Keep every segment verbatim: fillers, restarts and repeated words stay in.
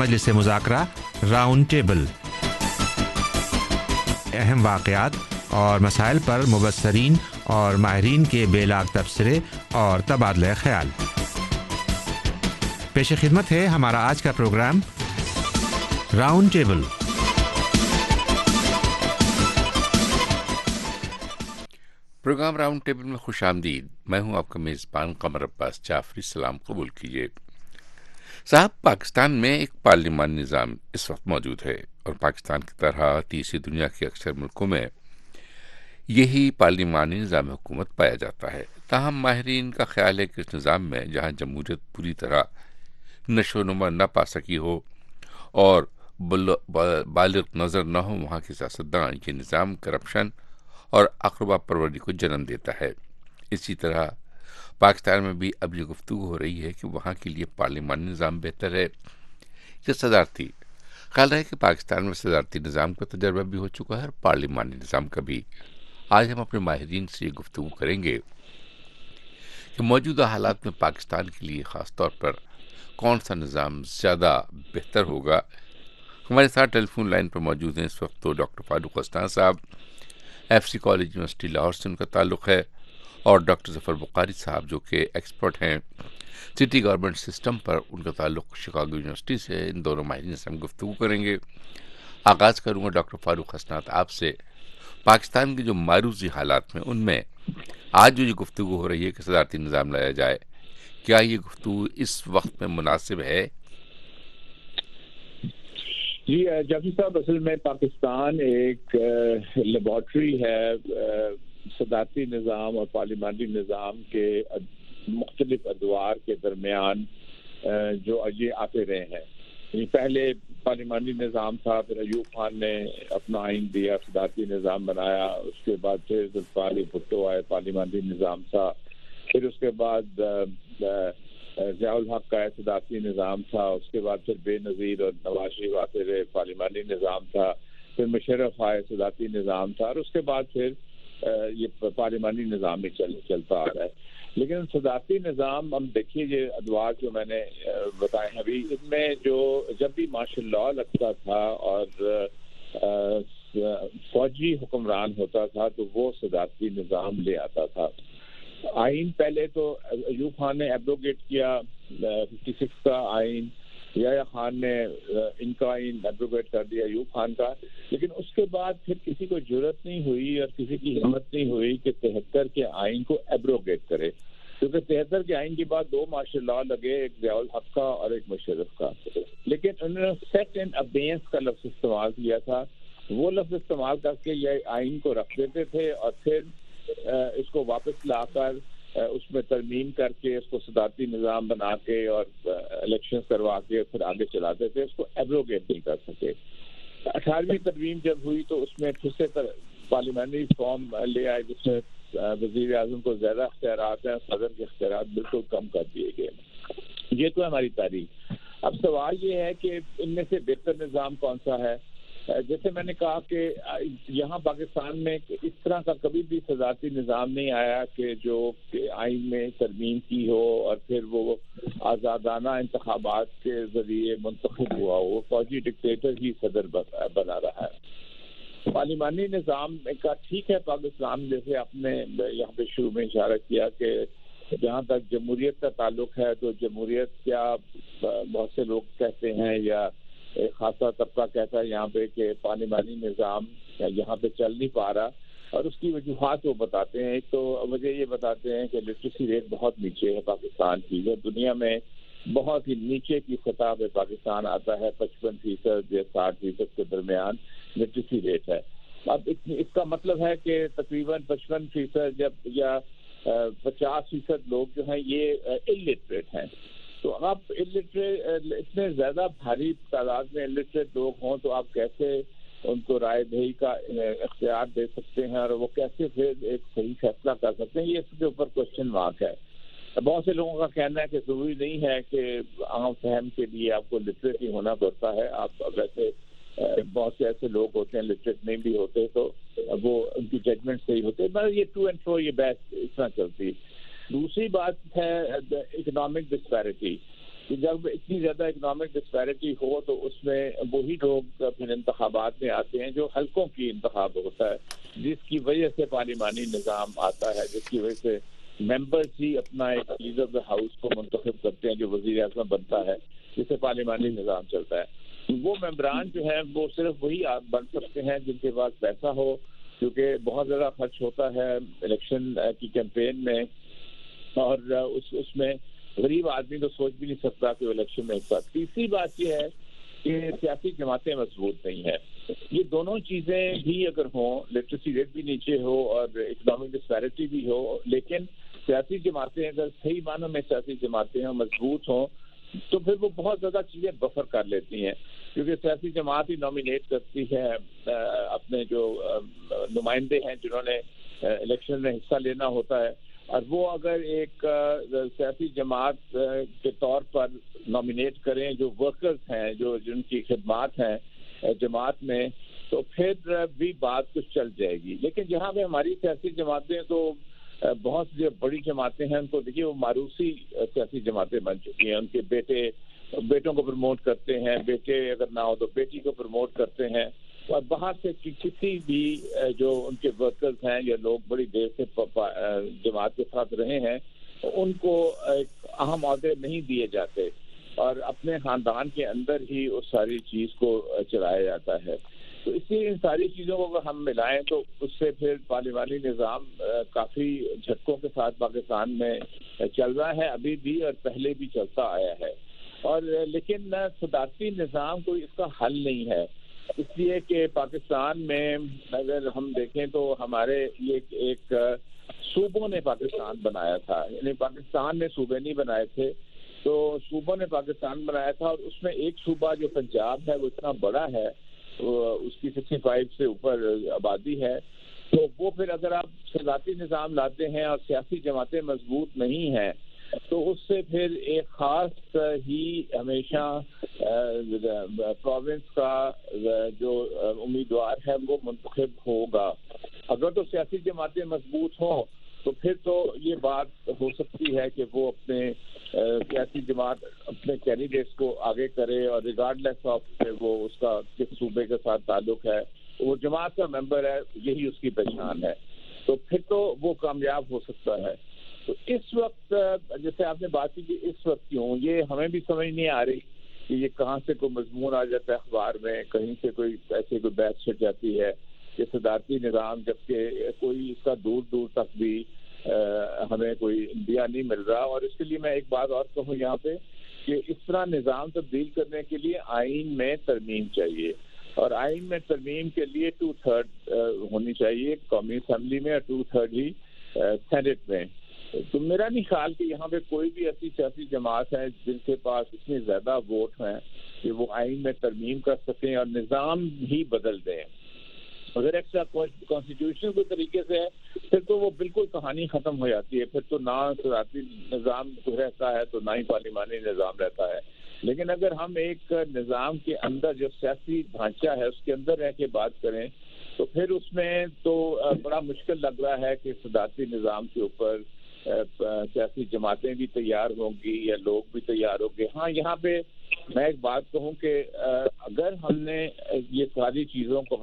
मजलिस मुज़ाकरा round table, अहम वाक़यात और मसाइल पर मुबस्सरीन और माहिरीन के बेलाग तबसरे और तबादला ख्याल। पेश खिदमत है हमारा आज का programme round table. Programme round table में खुश आमदीद। मैं हूं आपका मेज़बान कमर अब्बास जाफरी। सलाम कबूल कीजिए। साहब, पाकिस्तान में एक पार्लिमानी निज़ाम इस वक्त मौजूद है और पाकिस्तान की तरह तीसरी दुनिया के अक्सर मुल्कों में यही पार्लिमानी निज़ाम हुकूमत पाया जाता है। ताहम माहिरीन का ख्याल है कि इस निज़ाम में जहाँ जमहूरियत पूरी तरह नशोनुमा न पा सकी हो और बालिग नज़र न हो, वहाँ के सियासतदान ये निज़ाम करप्शन और अक़रबा परवरी को जन्म देता है। इसी तरह पाकिस्तान में भी अब ये गुफ्तगू हो रही है कि वहाँ के लिए पार्लिमानी निज़ाम बेहतर है या सदारती। ख्याल है कि पाकिस्तान में सदारती निज़ाम का तजर्बा भी हो चुका है और पार्लिमानी निज़ाम का भी। आज हम अपने माहिरीन से ये गुफ्तगू करेंगे कि मौजूदा हालात में पाकिस्तान के लिए ख़ास तौर पर कौन सा निज़ाम ज़्यादा बेहतर होगा। हमारे साथ टेलीफोन लाइन पर मौजूद हैं इस वक्त तो डॉक्टर फारूक हसनान साहब, F C college university Lahore से उनका ताल्लुक़ है, और डॉक्टर ज़फ़र बुखारी साहब जो कि एक्सपर्ट हैं सिटी गवर्नमेंट सिस्टम पर, उनका ताल्लुक़ शिकागो यूनिवर्सिटी से। इन दोनों माहिरीन से हम गुफ्तगू करेंगे। आगाज़ करूँगा डॉक्टर फारूक हसनान आपसे। पाकिस्तान के जो मारूज़ी हालात में उनमें आज जो ये गुफ्तगू हो रही है कि सदारती निज़ाम लाया जाए, क्या ये गुफ्तगू इस वक्त में मुनासिब है? जी जाफरी साहब, असल में पाकिस्तान एक लेबॉर्ट्री है सदारती निज़ाम और पार्लिमानी निज़ाम के मुख्तलिफ अदवार के दरमियान जो ये आते रहे हैं। पहले पार्लिमानी निज़ाम था, फिर अयूब खान ने अपना आइन दिया, सदारती निज़ाम बनाया। उसके बाद फिर ज़ुल्फ़िकार भुट्टो आए, पार्लिमानी निज़ाम था। फिर उसके बाद ज़ियाउल हक का सदारती निज़ाम था। उसके बाद फिर बेनज़ीर और नवाज शरीफ आते रहे, पार्लिमानी निज़ाम था। फिर मुशर्रफ आए, सदारती निज़ाम था। और उसके बाद फिर ये पार्लिमानी निज़ाम ही चल चलता आ रहा है। लेकिन सदारती निज़ाम हम देखिए, ये अदवार जो मैंने बताए हैं अभी, इनमें जो जब भी मार्शल लॉ लगता था और फौजी हुक्मरान होता था तो वो सदारती निज़ाम ले आता था। आइन पहले तो अयूब खान ने एब्रोगेट किया फिफ्टी सिक्स का आइन, याया खान ने इनका आइन एब्रोगेट कर दिया अयूब खान का। लेकिन उसके बाद फिर किसी को जरूरत नहीं हुई और किसी की हिम्मत नहीं हुई कि तिहत्तर के आइन को एब्रोगेट करे, क्योंकि तिहत्तर के आइन के बाद दो मार्शल लॉ लगे, एक ज़ियाउल हक का और एक मुशर्रफ का। लेकिन उन्होंने सेट एंड अबेंस का लफ्ज़ इस्तेमाल किया था। वो लफ्ज़ इस्तेमाल करके ये आइन को रख देते थे और फिर इसको वापस लाकर उसमें तरमीम करके उसको सदारती निज़ाम बना के और इलेक्शन करवा के फिर आगे चलाते थे। उसको एब्रोगेट नहीं कर सके। अठारहवीं तरमीम जब हुई तो उसमें फिर से पार्लियामेंट्री फॉर्म ले आए जिसमें वज़ीर आज़म को ज़्यादा इख्तियारात हैं, सदर के इख्तियारात बिल्कुल कम कर दिए गए। ये तो है हमारी तारीख। अब सवाल ये है कि इनमें से बेहतर निज़ाम कौन सा है। जैसे मैंने कहा कि यहाँ पाकिस्तान में इस तरह का कभी भी सदारती निज़ाम नहीं आया कि जो आइन में तरमीम की हो और फिर वो आज़ादाना इंतखाबात के ज़रिए मुंतखब हुआ हो। फौजी डिक्टेटर ही सदर बना रहा है। पार्लिमानी निज़ाम का ठीक है, पाकिस्तान जैसे आपने यहाँ पे शुरू में इशारा किया कि जहाँ तक जमहूरियत का ताल्लुक है तो जमहूरियत क्या बहुत से लोग कहते हैं या एक खासा तबका कहता है यहाँ पे कि पार्लिमानी निज़ाम यहाँ पे चल नहीं पा रहा, और उसकी वजूहात वो बताते हैं। एक तो वजह ये बताते हैं कि लिटरेसी रेट बहुत नीचे है पाकिस्तान की, जो दुनिया में बहुत ही नीचे की सतह पे पाकिस्तान आता है। पचपन फीसद या साठ फीसद के दरमियान लिटरेसी रेट है। अब इसका मतलब है कि तकरीबन पचपन फीसद जब या पचास फीसद लोग जो हैं ये इलिटरेट हैं। तो आप इलिटरेट इतने ज़्यादा भारी तादाद में इलिटरेट लोग हों तो आप कैसे उनको राय दही का इख्तियार दे सकते हैं और वो कैसे फिर एक सही फैसला कर सकते हैं, ये इसके ऊपर क्वेश्चन मार्क है। बहुत से लोगों का कहना है कि ज़रूरी नहीं है कि आम फहम के लिए आपको लिटरेट ही होना पड़ता है। आप वैसे बहुत से ऐसे लोग होते हैं लिटरेट नहीं भी होते तो वो उनकी जजमेंट सही होते हैं, मगर ये टू एंड फ्रो ये बहस इस तरह चलती। दूसरी बात है इकोनॉमिक डिस्पैरिटी। کہ جب اتنی زیادہ اکنامک ڈسپیرٹی ہو تو اس میں وہی لوگ پھر انتخابات میں آتے ہیں جو حلقوں کی انتخاب ہوتا ہے، جس کی وجہ سے پارلیمانی نظام آتا ہے، جس کی وجہ سے ممبرز ہی اپنا ایک لیڈر آف دا ہاؤس کو منتخب کرتے ہیں جو وزیر اعظم بنتا ہے، جس سے پارلیمانی نظام چلتا ہے۔ وہ ممبران جو ہیں وہ صرف وہی بن سکتے ہیں جن کے پاس پیسہ ہو، کیونکہ بہت زیادہ خرچ ہوتا ہے الیکشن کی کیمپین میں، اور اس اس میں غریب آدمی تو سوچ بھی نہیں سکتا کہ وہ الیکشن میں حصہ۔ تیسری بات یہ ہے کہ سیاسی جماعتیں مضبوط نہیں ہیں۔ یہ دونوں چیزیں بھی اگر ہوں، لٹریسی ریٹ بھی نیچے ہو اور اکنامک ڈسپیرٹی بھی ہو، لیکن سیاسی جماعتیں اگر صحیح معنوں میں سیاسی جماعتیں ہوں، مضبوط ہوں، تو پھر وہ بہت زیادہ چیزیں بفر کر لیتی ہیں، کیونکہ سیاسی جماعت ہی نامینیٹ کرتی ہے اپنے جو نمائندے ہیں جنہوں نے الیکشن میں حصہ لینا ہوتا ہے، اور وہ اگر ایک سیاسی جماعت کے طور پر نامینیٹ کریں جو ورکرز ہیں، جو جن کی خدمات ہیں جماعت میں، تو پھر بھی بات کچھ چل جائے گی۔ لیکن جہاں پہ ہماری سیاسی جماعتیں تو بہت جو بڑی جماعتیں ہیں ان کو دیکھیے وہ معروسی سیاسی جماعتیں بن چکی ہیں، ان کے بیٹے بیٹوں کو پروموٹ کرتے ہیں، بیٹے اگر نہ ہو تو بیٹی کو پروموٹ کرتے ہیں، اور باہر سے کسی بھی جو ان کے ورکرز ہیں یا لوگ بڑی دیر سے جماعت کے ساتھ رہے ہیں ان کو ایک اہم عہدے نہیں دیے جاتے، اور اپنے خاندان کے اندر ہی اس ساری چیز کو چلایا جاتا ہے۔ تو اس لیے ان ساری چیزوں کو اگر ہم ملائیں تو اس سے پھر پارلیمانی نظام کافی جھٹکوں کے ساتھ پاکستان میں چل رہا ہے ابھی بھی، اور پہلے بھی چلتا آیا ہے، اور لیکن صدارتی نظام کوئی اس کا حل نہیں ہے، اس لیے کہ پاکستان میں اگر ہم دیکھیں تو ہمارے یہ ایک صوبوں نے پاکستان بنایا تھا، یعنی پاکستان نے صوبے نہیں بنائے تھے، تو صوبوں نے پاکستان بنایا تھا، اور اس میں ایک صوبہ جو پنجاب ہے وہ اتنا بڑا ہے، اس کی سکسٹی فائیو سے اوپر آبادی ہے، تو وہ پھر اگر آپ صدارتی نظام لاتے ہیں اور سیاسی جماعتیں مضبوط نہیں ہیں تو اس سے پھر ایک خاص ہی ہمیشہ پروونس کا جو امیدوار ہے وہ منتخب ہوگا۔ اگر تو سیاسی جماعتیں مضبوط ہوں تو پھر تو یہ بات ہو سکتی ہے کہ وہ اپنے سیاسی جماعت اپنے کینڈیڈیٹس کو آگے کرے، اور ریگارڈلیس آف وہ اس کا کس صوبے کے ساتھ تعلق ہے، وہ جماعت کا ممبر ہے، یہی اس کی پہچان ہے، تو پھر تو وہ کامیاب ہو سکتا ہے۔ تو اس وقت جیسے آپ نے بات کی کہ اس وقت کیوں، یہ ہمیں بھی سمجھ نہیں آ رہی کہ یہ کہاں سے کوئی مضمون آ جاتا ہے اخبار میں، کہیں سے کوئی ایسے کوئی بحث چھٹ جاتی ہے کہ صدارتی نظام، جبکہ کوئی اس کا دور دور تک بھی ہمیں کوئی انڈیا نہیں مل رہا۔ اور اس کے لیے میں ایک بات اور کہوں یہاں پہ کہ اس طرح نظام تبدیل کرنے کے لیے آئین میں ترمیم چاہیے، اور آئین میں ترمیم کے لیے ٹو تھرڈ ہونی چاہیے قومی اسمبلی میں، اور ٹو تھرڈ ہی سینٹ میں۔ تو میرا نہیں خیال کہ یہاں پہ کوئی بھی ایسی سیاسی جماعت ہے جن کے پاس اتنے زیادہ ووٹ ہیں کہ وہ آئین میں ترمیم کر سکیں اور نظام ہی بدل دیں۔ اگر ایسا کانسٹیٹیوشن کے طریقے سے ہے پھر تو وہ بالکل کہانی ختم ہو جاتی ہے، پھر تو نہ صدارتی نظام رہتا ہے تو نہ ہی پارلیمانی نظام رہتا ہے۔ لیکن اگر ہم ایک نظام کے اندر جو سیاسی ڈھانچہ ہے اس کے اندر رہ کے بات کریں تو پھر اس میں تو بڑا مشکل لگ رہا ہے کہ صدارتی نظام کے اوپر سیاسی جماعتیں بھی تیار ہوں گی یا لوگ بھی تیار ہوں گے۔ ہاں یہاں پہ میں ایک بات کہوں کہ اگر ہم نے یہ ساری چیزوں کو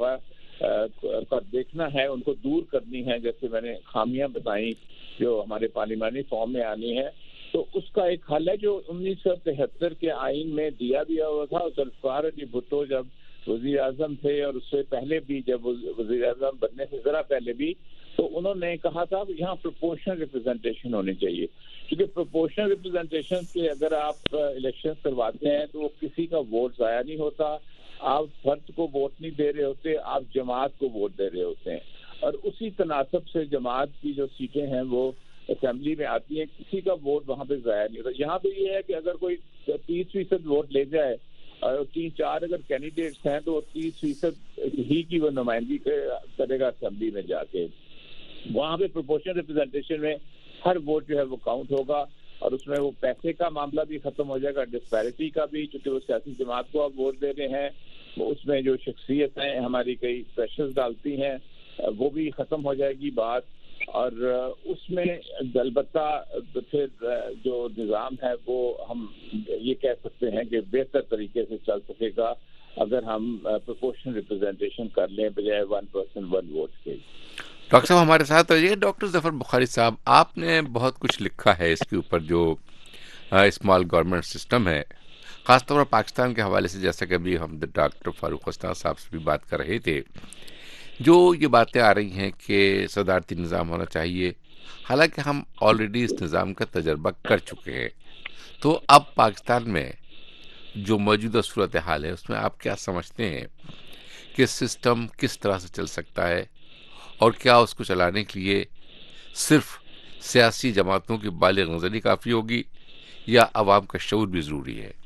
کا دیکھنا ہے، ان کو دور کرنی ہے، جیسے میں نے خامیاں بتائیں جو ہمارے پارلیمانی فارم میں آنی ہے، تو اس کا ایک حل ہے جو انیس سو تہتر کے آئین میں دیا دیا ہوا تھا۔ ذوالفقار علی بھٹو جب وزیر اعظم تھے اور اس سے پہلے بھی جب وزیر اعظم بننے سے ذرا پہلے بھی، تو انہوں نے کہا تھا کہ یہاں پروپورشنل ریپرزنٹیشن ہونی چاہیے، کیونکہ پروپورشنل ریپرزنٹیشن سے اگر آپ الیکشن کرواتے ہیں تو وہ کسی کا ووٹ ضائع نہیں ہوتا، آپ فرد کو ووٹ نہیں دے رہے ہوتے، آپ جماعت کو ووٹ دے رہے ہوتے ہیں، اور اسی تناسب سے جماعت کی جو سیٹیں ہیں وہ اسمبلی میں آتی ہیں، کسی کا ووٹ وہاں پہ ضائع نہیں ہوتا۔ یہاں پہ یہ ہے کہ اگر کوئی تیس فیصد ووٹ لے جائے اور تین چار اگر کینڈیڈیٹس ہیں تو وہ تیس فیصد ہی کی وہ نمائندگی کرے گا اسمبلی میں جا کے۔ وہاں پہ پروپورشنل ریپرزنٹیشن میں ہر ووٹ جو ہے وہ کاؤنٹ ہوگا، اور اس میں وہ پیسے کا معاملہ بھی ختم ہو جائے گا، ڈسپیرٹی کا بھی، چونکہ وہ سیاسی جماعت کو آپ ووٹ دے رہے ہیں، اس میں جو شخصیت ہیں ہماری کئی پریشرز ڈالتی ہیں وہ بھی ختم ہو جائے گی بات، اور اس میں البتہ پھر جو نظام ہے وہ ہم یہ کہہ سکتے ہیں کہ بہتر طریقے سے چل سکے گا اگر ہم پروپورشنل ریپرزینٹیشن کر لیں بجائے ون پرسن ون ووٹ کے. ڈاکٹر صاحب ہمارے ساتھ رہیے. ڈاکٹر ظفر بخاری صاحب, آپ نے بہت کچھ لکھا ہے اس کے اوپر, جو اسمال گورنمنٹ سسٹم ہے, خاص طور پر پاکستان کے حوالے سے, جیسا کہ ابھی ہم ڈاکٹر فاروق استاد صاحب سے بھی بات کر رہے تھے, جو یہ باتیں آ رہی ہیں کہ صدارتی نظام ہونا چاہیے, حالانکہ ہم آلریڈی اس نظام کا تجربہ کر چکے ہیں. تو اب پاکستان میں جو موجودہ صورتحال ہے اس میں آپ کیا سمجھتے ہیں کہ سسٹم کس طرح سے چل سکتا ہے, اور کیا اس کو چلانے کے لیے صرف سیاسی جماعتوں کی بالغ نظری کافی ہوگی یا عوام کا شعور بھی ضروری ہے؟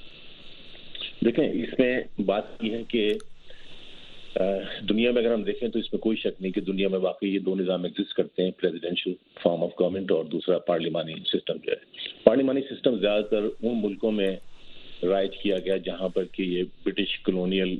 دیکھیں, اس میں بات یہ ہے کہ دنیا میں اگر ہم دیکھیں تو اس میں کوئی شک نہیں کہ دنیا میں واقعی یہ دو نظام ایگزسٹ کرتے ہیں, پریزیڈینشل فارم آف گورنمنٹ اور دوسرا پارلیمانی سسٹم جو ہے. پارلیمانی سسٹم زیادہ تر ان ملکوں میں رائج کیا گیا جہاں پر کہ یہ برٹش کلونیل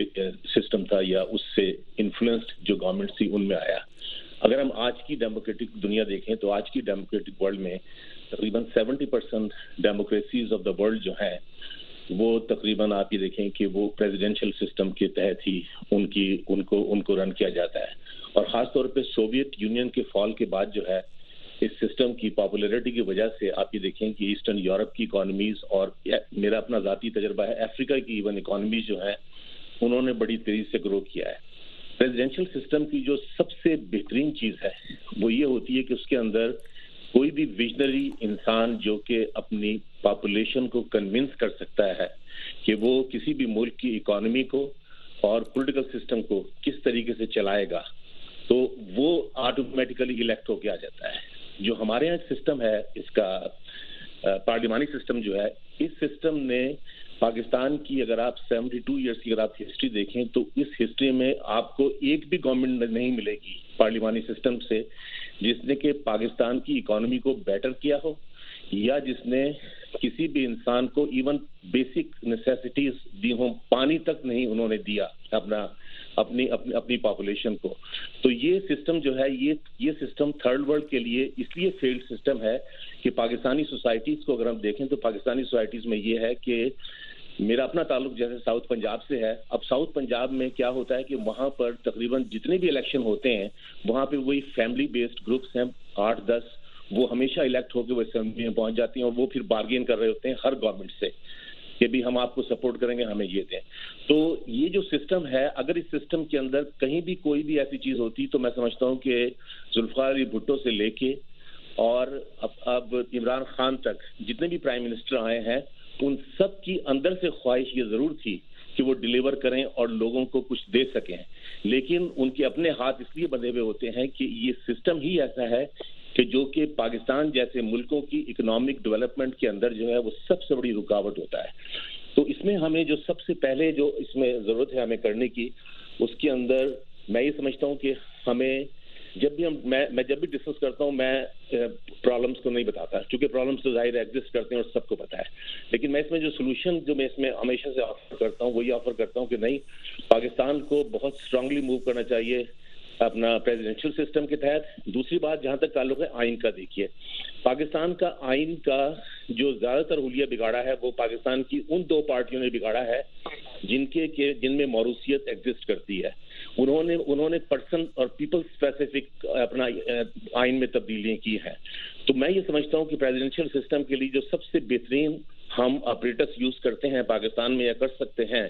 سسٹم تھا یا اس سے انفلوئنسڈ جو گورنمنٹ تھی ان میں آیا. اگر ہم آج کی ڈیموکریٹک دنیا دیکھیں تو آج کی ڈیموکریٹک ورلڈ میں تقریباً seventy percent democracies of the world جو ہیں وہ تقریباً آپ یہ دیکھیں کہ وہ پریزیڈینشل سسٹم کے تحت ہی ان کی ان کو ان کو رن کیا جاتا ہے. اور خاص طور پہ سوویت یونین کے فال کے بعد جو ہے اس سسٹم کی پاپولیرٹی کی وجہ سے آپ یہ دیکھیں کہ ایسٹرن یورپ کی اکانومیز اور میرا اپنا ذاتی تجربہ ہے افریقہ کی ایون اکانومیز جو ہیں انہوں نے بڑی تیزی سے گرو کیا ہے. پریزیڈینشل سسٹم کی جو سب سے بہترین چیز ہے وہ یہ ہوتی ہے کہ اس کے اندر کوئی بھی ویژنری انسان جو کہ اپنی پاپولیشن کو کنونس کر سکتا ہے کہ وہ کسی بھی ملک کی اکانومی کو اور پولیٹیکل سسٹم کو کس طریقے سے چلائے گا, تو وہ آٹومیٹیکلی الیکٹ ہو کے آ جاتا ہے. جو ہمارے یہاں سسٹم ہے اس کا پارلیمانی سسٹم جو ہے, اس سسٹم نے پاکستان کی اگر آپ سیونٹی ٹو ایئرس کی اگر آپ ہسٹری دیکھیں تو اس ہسٹری میں آپ کو ایک بھی گورنمنٹ نہیں ملے گی پارلیمانی سسٹم سے جس نے کہ پاکستان کی اکانومی کو بیٹر کیا ہو یا جس نے کسی بھی انسان کو ایون بیسک نیسیسٹیز دی ہوں. پانی تک نہیں انہوں نے دیا اپنا اپنی اپنی اپنی پاپولیشن کو. تو یہ سسٹم جو ہے یہ یہ سسٹم تھرڈ ورلڈ کے لیے اس لیے فیلڈ سسٹم ہے کہ پاکستانی سوسائٹیز کو اگر ہم دیکھیں تو پاکستانی سوسائٹیز میں یہ ہے کہ میرا اپنا تعلق جیسے ساؤتھ پنجاب سے ہے. اب ساؤتھ پنجاب میں کیا ہوتا ہے کہ وہاں پر تقریباً جتنے بھی الیکشن ہوتے ہیں وہاں پہ وہی فیملی بیسڈ گروپس ہیں آٹھ دس, وہ ہمیشہ الیکٹ ہو کے وہ اسمبلی میں پہنچ جاتی ہیں اور وہ پھر بارگین کر رہے ہوتے ہیں ہر گورنمنٹ سے کہ بھی ہم آپ کو سپورٹ کریں گے, ہمیں یہ دیں. تو یہ جو سسٹم ہے اگر اس سسٹم کے اندر کہیں بھی کوئی بھی ایسی چیز ہوتی تو میں سمجھتا ہوں کہ ذوالفقار علی بھٹو سے لے کے اور اب اب عمران خان تک جتنے بھی پرائم منسٹر آئے ہیں ان سب کی اندر سے خواہش یہ ضرور تھی کہ وہ ڈیلیور کریں اور لوگوں کو کچھ دے سکیں, لیکن ان کے اپنے ہاتھ اس لیے بندھے ہوئے ہوتے ہیں کہ یہ سسٹم ہی ایسا ہے کہ جو کہ پاکستان جیسے ملکوں کی اکنامک ڈیولپمنٹ کے اندر جو ہے وہ سب سے بڑی رکاوٹ ہوتا ہے. تو اس میں ہمیں جو سب سے پہلے جو اس میں ضرورت ہے ہمیں کرنے کی, اس کے اندر میں یہ سمجھتا ہوں کہ ہمیں جب بھی ہم میں میں جب بھی ڈسکس کرتا ہوں میں پرابلمس کو نہیں بتاتا کیونکہ پرابلمس تو ظاہر ایگزسٹ کرتے ہیں اور سب کو پتہ ہے, لیکن میں اس میں جو سولوشن جو میں اس میں ہمیشہ سے آفر کرتا ہوں وہ یہ آفر کرتا ہوں کہ نہیں, پاکستان کو بہت اسٹرانگلی موو کرنا چاہیے اپنا پریزیڈینشل سسٹم کے تحت. دوسری بات جہاں تک تعلق ہے آئین کا, دیکھیے پاکستان کا آئین کا جو زیادہ تر حلیہ بگاڑا ہے وہ پاکستان کی ان دو پارٹیوں نے بگاڑا ہے جن کے جن میں موروثیت ایگزسٹ کرتی ہے. انہوں نے انہوں نے پرسن اور پیپل اسپیسیفک اپنا آئین میں تبدیلیاں کی ہیں. تو میں یہ سمجھتا ہوں کہ پریزیڈینشل سسٹم کے لیے جو سب سے بہترین ہم آپریٹرس یوز کرتے ہیں پاکستان میں یا کر سکتے ہیں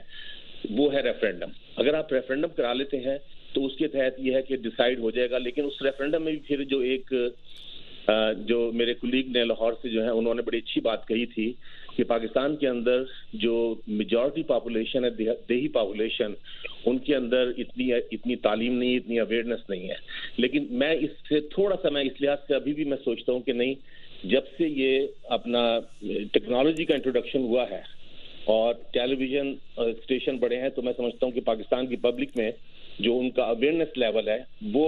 وہ ہے ریفرینڈم. اگر آپ ریفرینڈم کرا لیتے ہیں تو اس کے تحت یہ ہے کہ ڈیسائیڈ ہو جائے گا, لیکن اس ریفرینڈم میں بھی پھر جو ایک جو میرے کولیگ نے لاہور سے جو ہے انہوں نے بڑی اچھی بات کہی تھی کہ پاکستان کے اندر جو میجورٹی پاپولیشن ہے دیہی پاپولیشن ان کے اندر اتنی اتنی تعلیم نہیں, اتنی اویئرنیس نہیں ہے. لیکن میں اس سے تھوڑا سا میں اس لحاظ سے ابھی بھی میں سوچتا ہوں کہ نہیں, جب سے یہ اپنا ٹیکنالوجی کا انٹروڈکشن ہوا ہے اور ٹیلی ویژن اسٹیشن بڑے ہیں تو میں سمجھتا ہوں کہ پاکستان کی پبلک میں جو ان کا اویئرنیس لیول ہے وہ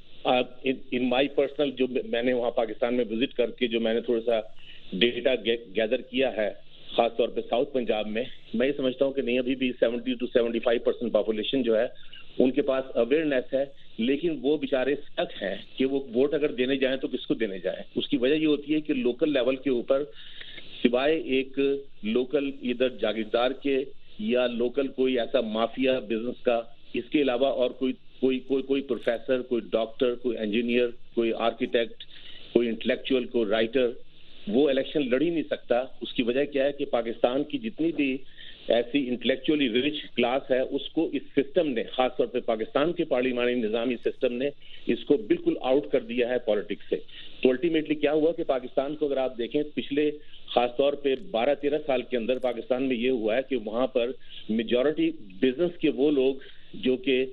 ان مائی پرسنل جو میں نے وہاں پاکستان میں وزٹ کر کے جو میں نے تھوڑا سا ڈیٹا گیدر کیا ہے خاص طور پہ ساؤتھ پنجاب میں, میں یہ سمجھتا ہوں کہ نہیں ابھی بھی seventy to seventy five percent population جو ہے ان کے پاس اویئرنیس ہے، لیکن وہ بیچارے سٹک ہیں کہ وہ ووٹ اگر دینے جائیں تو کس کو دینے جائیں. اس کی وجہ یہ ہوتی ہے کہ لوکل لیول کے اوپر سوائے ایک لوکل ادھر جاگیردار کے یا لوکل کوئی ایسا مافیا بزنس کا، اس کے علاوہ اور کوئی کوئی کوئی کوئی پروفیسر، کوئی ڈاکٹر، کوئی انجینئر، کوئی آرکیٹیکٹ، کوئی انٹلیکچوئل، کوئی رائٹر وہ الیکشن لڑ ہی نہیں سکتا. اس کی وجہ کیا ہے کہ پاکستان کی جتنی بھی ایسی انٹلیکچولی ریچ کلاس ہے اس کو اس سسٹم نے، خاص طور پہ پاکستان کے پارلیمانی نظامی سسٹم نے اس کو بالکل آؤٹ کر دیا ہے پالیٹکس سے. تو الٹیمیٹلی کیا ہوا کہ پاکستان کو اگر آپ دیکھیں پچھلے خاص طور پہ بارہ تیرہ سال کے اندر پاکستان میں یہ ہوا ہے کہ وہاں پر میجورٹی بزنس کے وہ لوگ جو کہ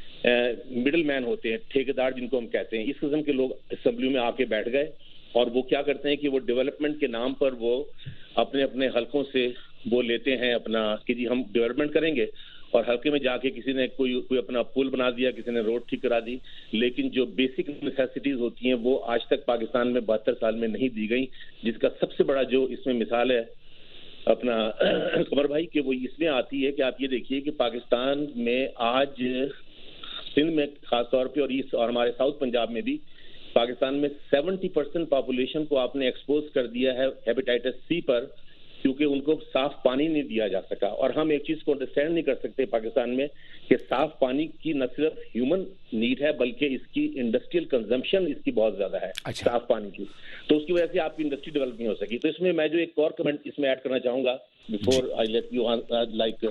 مڈل مین ہوتے ہیں، ٹھیکیدار جن کو ہم کہتے ہیں، اس قسم کے لوگ اسمبلی میں آ کے بیٹھ گئے اور وہ کیا کرتے ہیں کہ وہ ڈیولپمنٹ کے نام پر وہ اپنے اپنے حلقوں سے وہ لیتے ہیں اپنا کہ جی ہم ڈیولپمنٹ کریں گے، اور حلقے میں جا کے کسی نے کوئی کوئی اپنا پل بنا دیا، کسی نے روڈ ٹھیک کرا دی، لیکن جو بیسک نیسیسٹیز ہوتی ہیں وہ آج تک پاکستان میں بہتر سال میں نہیں دی گئی. جس کا سب سے بڑا جو اس میں مثال ہے اپنا قمر بھائی کہ وہ اس میں آتی ہے کہ آپ یہ دیکھیے کہ پاکستان میں آج سندھ میں خاص طور پہ اور ایسٹ اور ہمارے ساؤتھ پنجاب میں بھی پاکستان میں سیونٹی پرسینٹ پاپولیشن کو آپ نے ایکسپوز کر دیا ہے ہیپیٹائٹس سی پر، کیونکہ ان کو صاف پانی نہیں دیا جا سکا. اور ہم ایک چیز کو انڈرسٹینڈ نہیں کر سکتے پاکستان میں کہ صاف پانی کی نہ صرف ہیومن نیڈ ہے بلکہ اس کی انڈسٹریل کنزمپشن اس کی بہت زیادہ ہے. اچھا. صاف پانی کی، تو اس کی وجہ سے آپ کی انڈسٹری ڈیولپ نہیں ہو سکی. تو اس میں میں جو ایک اور کمنٹ اس میں ایڈ کرنا چاہوں گا before I let you like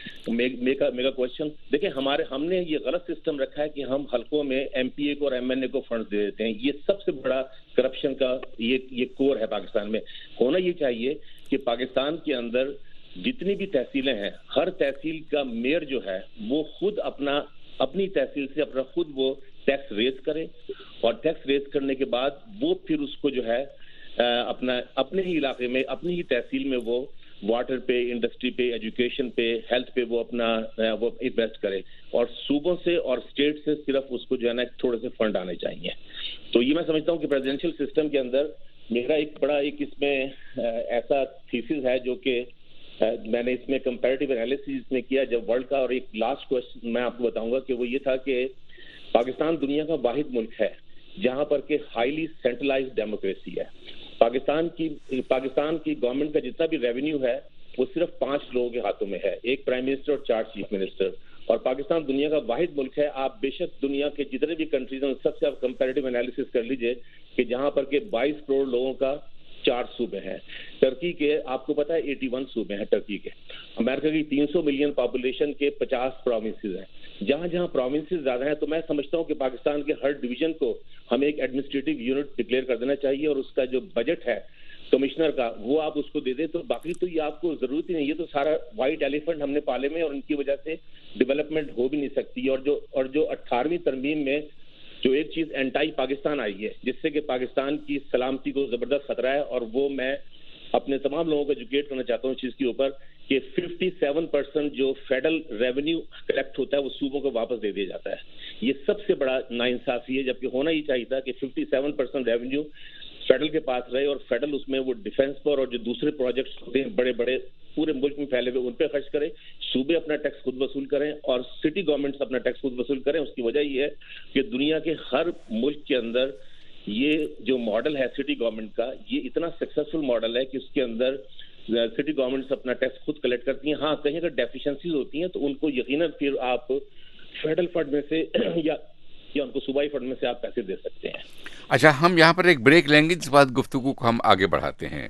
make a question. دیکھیں ہمارے ہم نے یہ غلط سسٹم رکھا ہے کہ ہم حلقوں میں ایم پی اے کو اور ایم این اے کو فنڈ دے دیتے ہیں. یہ سب سے بڑا کرپشن کا یہ یہ کور ہے پاکستان میں. ہونا یہ چاہیے کہ پاکستان کے اندر جتنی بھی تحصیلیں ہیں ہر تحصیل کا میئر جو ہے وہ خود اپنا اپنی تحصیل سے اپنا خود وہ ٹیکس ریز کرے، اور ٹیکس ریز کرنے کے بعد وہ پھر اس کو جو ہے اپنا اپنے ہی علاقے میں اپنی ہی تحصیل میں وہ واٹر پہ، انڈسٹری پہ، ایجوکیشن پہ، ہیلتھ پہ وہ اپنا وہ انویسٹ کرے. اور صوبوں سے اور اسٹیٹ سے صرف اس کو جو ہے نا تھوڑے سے فنڈ آنے چاہیے. تو یہ میں سمجھتا ہوں کہ پریزیڈینشیل سسٹم کے اندر میرا ایک بڑا ایک اس میں ایسا تھیسس ہے جو کہ میں نے اس میں کمپیریٹیو انالیسس میں کیا جب ورلڈ کا. اور ایک لاسٹ کوشچن میں آپ کو بتاؤں گا کہ وہ یہ تھا کہ پاکستان دنیا کا واحد ملک ہے جہاں پر کہ ہائیلی سینٹرلائزڈ ڈیموکریسی ہے. پاکستان کی پاکستان کی گورنمنٹ کا جتنا بھی ریونیو ہے وہ صرف پانچ لوگوں کے ہاتھوں میں ہے، ایک پرائم منسٹر اور چار چیف منسٹر. اور پاکستان دنیا کا واحد ملک ہے. آپ بے شک دنیا کے جتنے بھی کنٹریز ہیں سب سے آپ کمپیریٹیو انالیسس کر لیجئے کہ جہاں پر کہ بائیس کروڑ لوگوں کا چار صوبے ہیں. ٹرکی کے آپ کو پتا ہے ایٹی ون صوبے ہیں ٹرکی کے. امریکہ کی تین سو ملین پاپولیشن کے پچاس پروونسز ہیں. جہاں جہاں پروونسز زیادہ ہیں تو میں سمجھتا ہوں کہ پاکستان کے ہر ڈویژن کو ہمیں ایک ایڈمنسٹریٹو یونٹ ڈکلیئر کر دینا چاہیے، اور اس کا جو بجٹ ہے کمشنر کا وہ آپ اس کو دے دیں. تو باقی تو یہ آپ کو ضرورت ہی نہیں. یہ تو سارا وائٹ ایلیفنٹ ہم نے پالے میں، اور ان کی وجہ سے ڈیولپمنٹ ہو بھی نہیں سکتی. اور جو اور جو اٹھارہویں ترمیم میں جو ایک چیز اینٹائی پاکستان آئی ہے جس سے کہ پاکستان کی سلامتی کو زبردست خطرہ ہے، اور وہ میں اپنے تمام لوگوں کو ایجوکیٹ کرنا چاہتا ہوں اس چیز کے اوپر کہ ففٹی سیون پرسینٹ جو فیڈرل ریونیو کلیکٹ ہوتا ہے وہ صوبوں کو واپس دے دیا جاتا ہے. یہ سب سے بڑا ناانصافی ہے، جبکہ ہونا یہ چاہیے تھا کہ fifty seven percent revenue federal کے پاس رہے، اور فیڈرل اس میں وہ ڈیفینس پر اور جو دوسرے پروجیکٹس ہوتے ہیں بڑے بڑے پورے ملک میں پھیلے ہوئے ان پہ خرچ کرے. صوبے اپنا ٹیکس خود وصول کریں اور سٹی گورنمنٹس اپنا ٹیکس خود وصول کریں. اس کی وجہ یہ ہے کہ دنیا کے ہر ملک کے اندر یہ جو ماڈل ہے سٹی گورنمنٹ کا یہ اتنا سکسیسفل ماڈل ہے کہ اس کے اندر سٹی گورنمنٹس اپنا ٹیکس خود کلیکٹ کرتی ہیں. ہاں کہیں اگر ڈیفیشنسیز ہوتی ہیں تو ان کو یقیناً پھر آپ فیڈرل فنڈ میں سے یا یا ان کو صوبائی فنڈ میں سے آپ پیسے دے سکتے ہیں. اچھا، ہم یہاں پر ایک بریک لیں گے، جس بعد گفتگو کو ہم آگے بڑھاتے ہیں.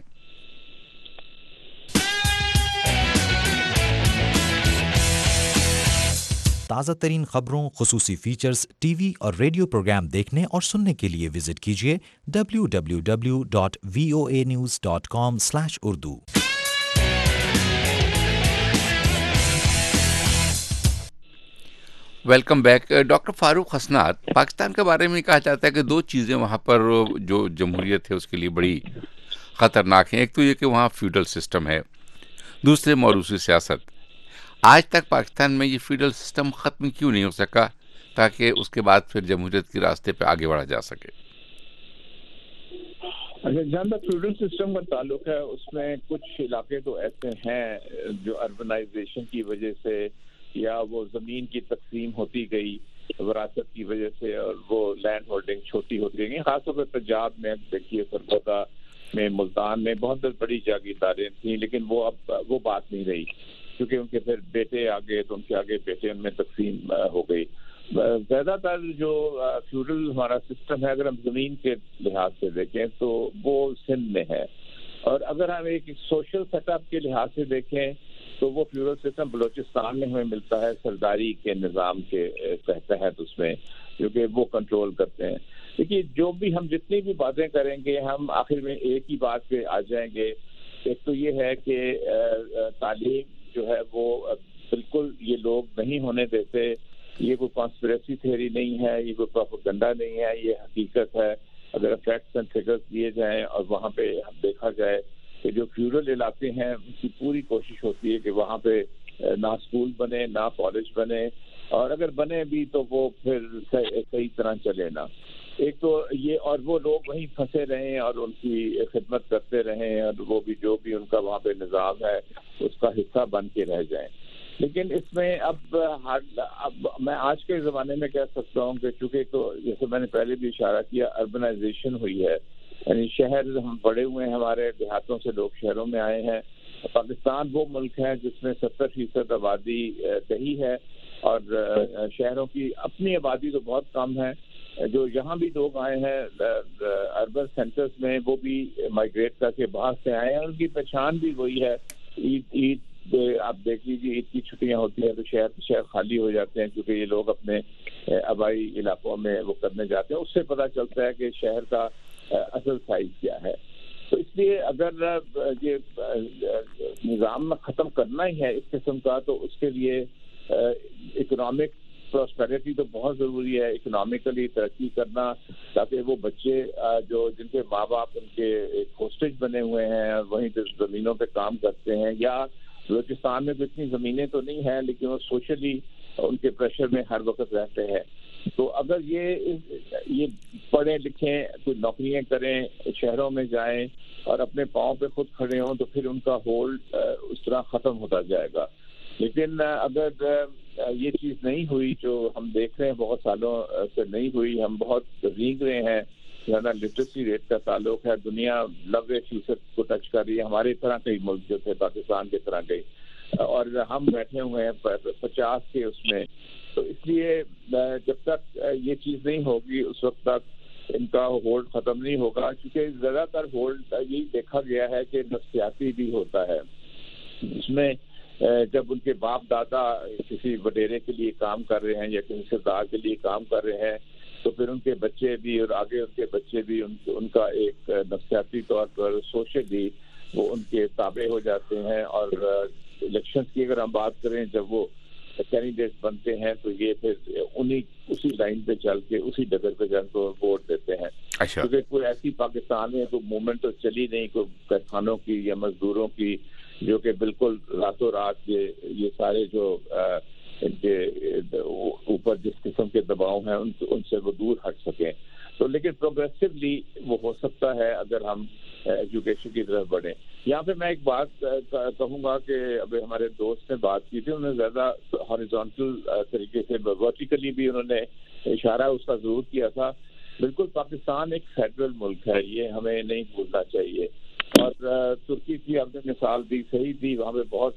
تازہ ترین خبروں، خصوصی فیچرز، ٹی وی اور ریڈیو پروگرام دیکھنے اور سننے کے لیے وزٹ کیجیے W W W dot V O A news dot com slash Urdu. Welcome back. Doctor Farooq Hasnat, Pakistan کے بارے میں کہا جاتا ہے کہ دو چیزیں وہاں پر جو جمہوریت ہے اس کے لیے بڑی خطرناک ہیں. ایک تو یہ کہ وہاں فیوڈل سسٹم ہے، دوسرے موروثی سیاست. آج تک پاکستان میں یہ فیوڈل سسٹم ختم کیوں نہیں ہو سکا تاکہ اس کے بعد پھر جمہوریت کے راستے پہ آگے بڑھا جا سکے؟ اچھا، جہاں تک فیوڈل سسٹم کا تعلق ہے اس میں کچھ علاقے تو ایسے ہیں جو اربنائزیشن کی وجہ سے یا وہ زمین کی تقسیم ہوتی گئی وراثت کی وجہ سے اور وہ لینڈ ہولڈنگ چھوٹی ہوتی گئی. خاص طور پہ پنجاب میں دیکھیے سرگودا میں ملتان میں بہت بڑی جاگیرداریں تھیں, لیکن وہ اب وہ بات نہیں رہی کیونکہ ان کے پھر بیٹے آگے تو ان کے آگے بیٹے ان میں تقسیم ہو گئی. زیادہ تر جو فیوڈل ہمارا سسٹم ہے اگر ہم زمین کے لحاظ سے دیکھیں تو وہ سندھ میں ہے, اور اگر ہم ایک سوشل سیٹ اپ کے لحاظ سے دیکھیں تو وہ فیوڈل سسٹم بلوچستان میں ہمیں ملتا ہے سرداری کے نظام کے تحت, اس میں کیونکہ وہ کنٹرول کرتے ہیں. دیکھیے جو بھی ہم جتنی بھی باتیں کریں گے ہم آخر میں ایک ہی بات پہ آ جائیں گے. ایک تو یہ ہے کہ تعلیم جو ہے وہ بالکل یہ لوگ نہیں ہونے دیتے. یہ کوئی کانسپریسی تھیوری نہیں ہے, یہ کوئی پروپیگنڈا نہیں ہے, یہ حقیقت ہے. اگر فیکٹس اینڈ فگرز دیے جائیں اور وہاں پہ دیکھا جائے کہ جو فیوڈل علاقے ہیں ان کی پوری کوشش ہوتی ہے کہ وہاں پہ نہ اسکول بنے نہ کالج بنے, اور اگر بنے بھی تو وہ پھر صحیح طرح چلے نہ. ایک تو یہ, اور وہ لوگ وہیں پھنسے رہیں اور ان کی خدمت کرتے رہیں اور وہ بھی جو بھی ان کا وہاں پہ نظام ہے اس کا حصہ بن کے رہ جائیں. لیکن اس میں اب اب میں آج کے زمانے میں کہہ سکتا ہوں کہ چونکہ تو جیسے میں نے پہلے بھی اشارہ کیا اربنائزیشن ہوئی ہے, یعنی شہر ہم بڑے ہوئے ہیں, ہمارے دیہاتوں سے لوگ شہروں میں آئے ہیں. پاکستان وہ ملک ہے جس میں ستر فیصد آبادی دیہی ہے اور شہروں کی اپنی آبادی تو بہت کم ہے. جو یہاں بھی لوگ آئے ہیں اربن سینٹرز میں وہ بھی مائیگریٹ کر کے باہر سے آئے ہیں, ان کی پہچان بھی وہی ہے. عید عید آپ دیکھ لیجیے, عید کی چھٹیاں ہوتی ہیں تو شہر شہر خالی ہو جاتے ہیں کیونکہ یہ لوگ اپنے آبائی علاقوں میں وہ کرنے جاتے ہیں. اس سے پتہ چلتا ہے کہ شہر کا اصل سائز کیا ہے. تو اس لیے اگر یہ نظام ختم کرنا ہی ہے اس قسم کا تو اس کے لیے اکنامک پراسپیرٹی تو بہت ضروری ہے, اکنامکلی ترقی کرنا, تاکہ وہ بچے جو جن کے ماں باپ ان کے ہوسٹیج بنے ہوئے ہیں وہیں پہ زمینوں پہ کام کرتے ہیں, یا بلوچستان میں تو اتنی زمینیں تو نہیں ہیں لیکن وہ سوشلی ان کے پریشر میں ہر وقت رہتے ہیں. تو اگر یہ یہ پڑھیں لکھیں کوئی نوکریاں کریں شہروں میں جائیں اور اپنے پاؤں پہ خود کھڑے ہوں تو پھر ان کا ہولڈ اس طرح ختم ہوتا جائے گا. لیکن اگر یہ چیز نہیں ہوئی جو ہم دیکھ رہے ہیں بہت سالوں سے نہیں ہوئی, ہم بہت رینگ رہے ہیں, زیادہ لٹریسی ریٹ کا تعلق ہے, دنیا نوے فیصد کو ٹچ کر رہی ہے, ہماری طرح کئی ملک جو تھے پاکستان کی طرح کئی, اور ہم بیٹھے ہوئے ہیں پچاس کے اس میں. تو اس لیے جب تک یہ چیز نہیں ہوگی اس وقت تک ان کا ہولڈ ختم نہیں ہوگا, کیونکہ زیادہ تر ہولڈ یہی دیکھا گیا ہے کہ نفسیاتی بھی ہوتا ہے. اس میں جب ان کے باپ دادا کسی وڈیرے کے لیے کام کر رہے ہیں یا کسی سردار کے لیے کام کر رہے ہیں تو پھر ان کے بچے بھی اور آگے ان کے بچے بھی ان, ان کا ایک نفسیاتی طور پر سوشلی وہ ان کے تابع ہو جاتے ہیں. اور الیکشنز کی اگر ہم بات کریں جب وہ کینڈیڈیٹ بنتے ہیں تو یہ پھر انہی اسی لائن پہ چل کے اسی ڈگر پہ جن کو ووٹ دیتے ہیں. اچھا, کیونکہ کوئی ایسی پاکستان میں کوئی موومنٹ تو چلی نہیں کوئی کارخانوں کی یا مزدوروں کی جو کہ بالکل راتوں رات یہ یہ سارے جو ان کے اوپر جس قسم کے دباؤ ہیں ان ان سے وہ دور ہٹ سکیں. تو لیکن پروگریسولی وہ ہو سکتا ہے اگر ہم ایجوکیشن کی طرف بڑھیں. یہاں پہ میں ایک بات کہوں گا کہ ابھی ہمارے دوست نے بات کی تھی, انہوں نے زیادہ ہاریزونٹل طریقے سے ورٹیکلی بھی انہوں نے اشارہ اس کا ضرور کیا تھا. بالکل پاکستان ایک فیڈرل ملک ہے, یہ ہمیں نہیں بھولنا چاہیے. اور ترکی کی آپ نے مثال دی, صحیح دی, وہاں پہ بہت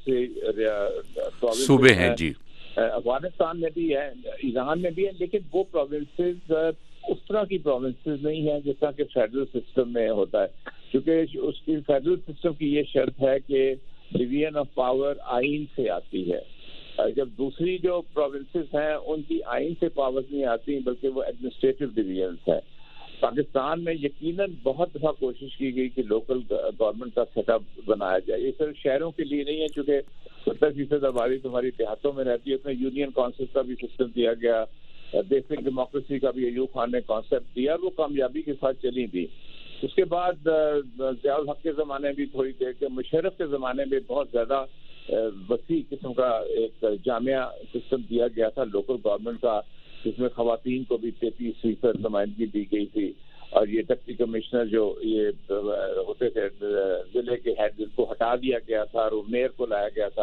سے صوبے ہیں. جی, افغانستان میں بھی ہے, ایران میں بھی ہے, لیکن وہ پروونسز اس طرح کی پروونسز نہیں ہیں جس طرح کہ فیڈرل سسٹم میں ہوتا ہے, کیونکہ اس کی فیڈرل سسٹم کی یہ شرط ہے کہ ڈویژن آف پاور آئین سے آتی ہے, جب دوسری جو پروونسز ہیں ان کی آئین سے پاورز نہیں آتی بلکہ وہ ایڈمنسٹریٹو ڈویژنس ہیں. پاکستان میں یقیناً بہت دفعہ کوشش کی گئی کہ لوکل گورنمنٹ کا سیٹ اپ بنایا جائے. یہ صرف شہروں کے لیے نہیں ہے, چونکہ ستر فیصد آبادی تمہاری دیہاتوں میں رہتی ہے, اس میں یونین کونسل کا بھی سسٹم دیا گیا, بیسک ڈیموکریسی کا بھی ایوب خان نے کانسیپٹ دیا, وہ کامیابی کے ساتھ چلی بھی. اس کے بعد ضیاء الحق کے زمانے بھی تھوڑی دیر کے, مشرف کے زمانے میں بہت زیادہ وسیع قسم کا ایک جامعہ سسٹم دیا گیا تھا لوکل گورنمنٹ کا, جس میں خواتین کو بھی تینتیس فیصد نمائندگی دی گئی تھی, اور یہ ڈپٹی کمشنر جو یہ ہوتے تھے ضلع کے ہیڈ, جن کو ہٹا دیا گیا تھا اور میئر کو لایا گیا تھا.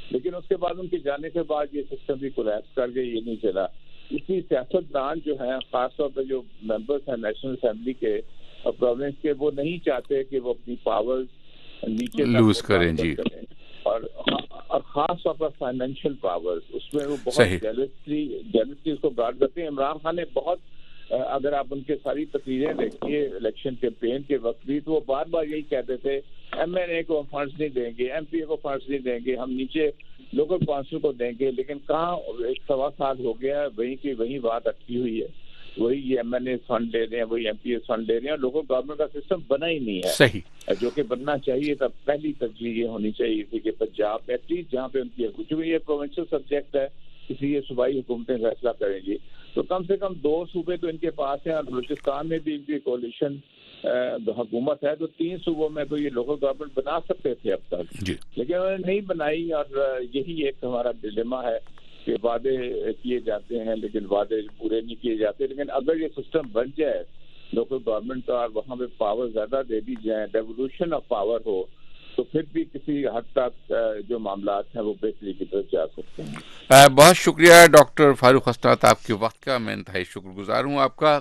لیکن اس کے بعد ان کے جانے کے بعد یہ سسٹم بھی کولیپس کر گئے, یہ نہیں چلا. اسی سیاستدان جو ہیں خاص طور پہ جو ممبرس ہیں نیشنل اسمبلی کے اور پروونس کے, وہ نہیں چاہتے کہ وہ اپنی پاورز نیچے لوز کریں جی, اور اور خاص طور پر فائنینشیل پاورز اس میں وہ بہت جیلسلی جیلسلی اس کو گارڈ کرتے ہیں. عمران خان نے بہت, اگر آپ ان کے ساری تقریریں دیکھیے الیکشن کیمپین کے وقت بھی, تو وہ بار بار یہی کہتے تھے ایم این اے کو ہم فنڈس نہیں دیں گے, ایم پی اے کو فنڈس نہیں دیں گے, ہم نیچے لوکل کونسل کو دیں گے. لیکن کہاں ایک سوا سال ہو گیا وہیں کی وہیں بات اٹکی ہوئی ہے, وہی یہ ایم این اے فنڈ لے رہے ہیں, وہی ایم پی اے فنڈ لے رہے ہیں, اور لوکل گورنمنٹ کا سسٹم بنا ہی نہیں ہے صحیح, جو کہ بننا چاہیے تھا. پہلی ترجیح یہ ہونی چاہیے تھی کہ پنجاب میں ایٹ لیسٹ جہاں پہ ان کی, چونکہ یہ پروونشل سبجیکٹ ہے اسی لیے صوبائی حکومتیں فیصلہ کریں گی, تو کم سے کم دو صوبے تو ان کے پاس ہیں, اور بلوچستان میں بھی ان کی کولیشن حکومت ہے, تو تین صوبوں میں تو یہ لوکل گورنمنٹ بنا سکتے تھے اب تک, لیکن انہوں نے نہیں بنائی. اور یہی ایک ہمارا ڈیلیما ہے کہ وعدے کیے جاتے ہیں لیکن وعدے پورے نہیں کیے جاتے. لیکن اگر یہ سسٹم بن جائے لوکل گورنمنٹ کا اور وہاں پہ پاور زیادہ دے دی جائیں, ڈیوولوشن آف پاور ہو, تو پھر بھی کسی حد تک جو معاملات ہیں وہ بہتری کی طرف جا سکتے ہیں. بہت شکریہ ڈاکٹر فاروق حسنات, آپ کے وقت کا میں انتہائی شکر گزار ہوں آپ کا.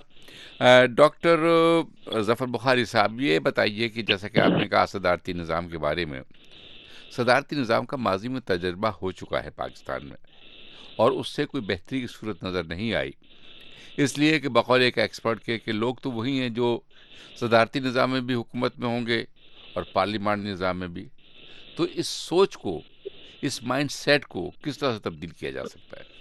ڈاکٹر ظفر بخاری صاحب, یہ بتائیے کہ جیسا کہ آپ نے کہا صدارتی نظام کے بارے میں, صدارتی نظام کا ماضی میں تجربہ ہو چکا ہے پاکستان میں, اور اس سے کوئی بہتری کی صورت نظر نہیں آئی, اس لیے کہ بقول ایک ایکسپرٹ کے کہ لوگ تو وہی ہیں جو صدارتی نظام میں بھی حکومت میں ہوں گے اور پارلیمانی نظام میں بھی. تو اس سوچ کو, اس مائنڈ سیٹ کو کس طرح سے تبدیل کیا جا سکتا ہے؟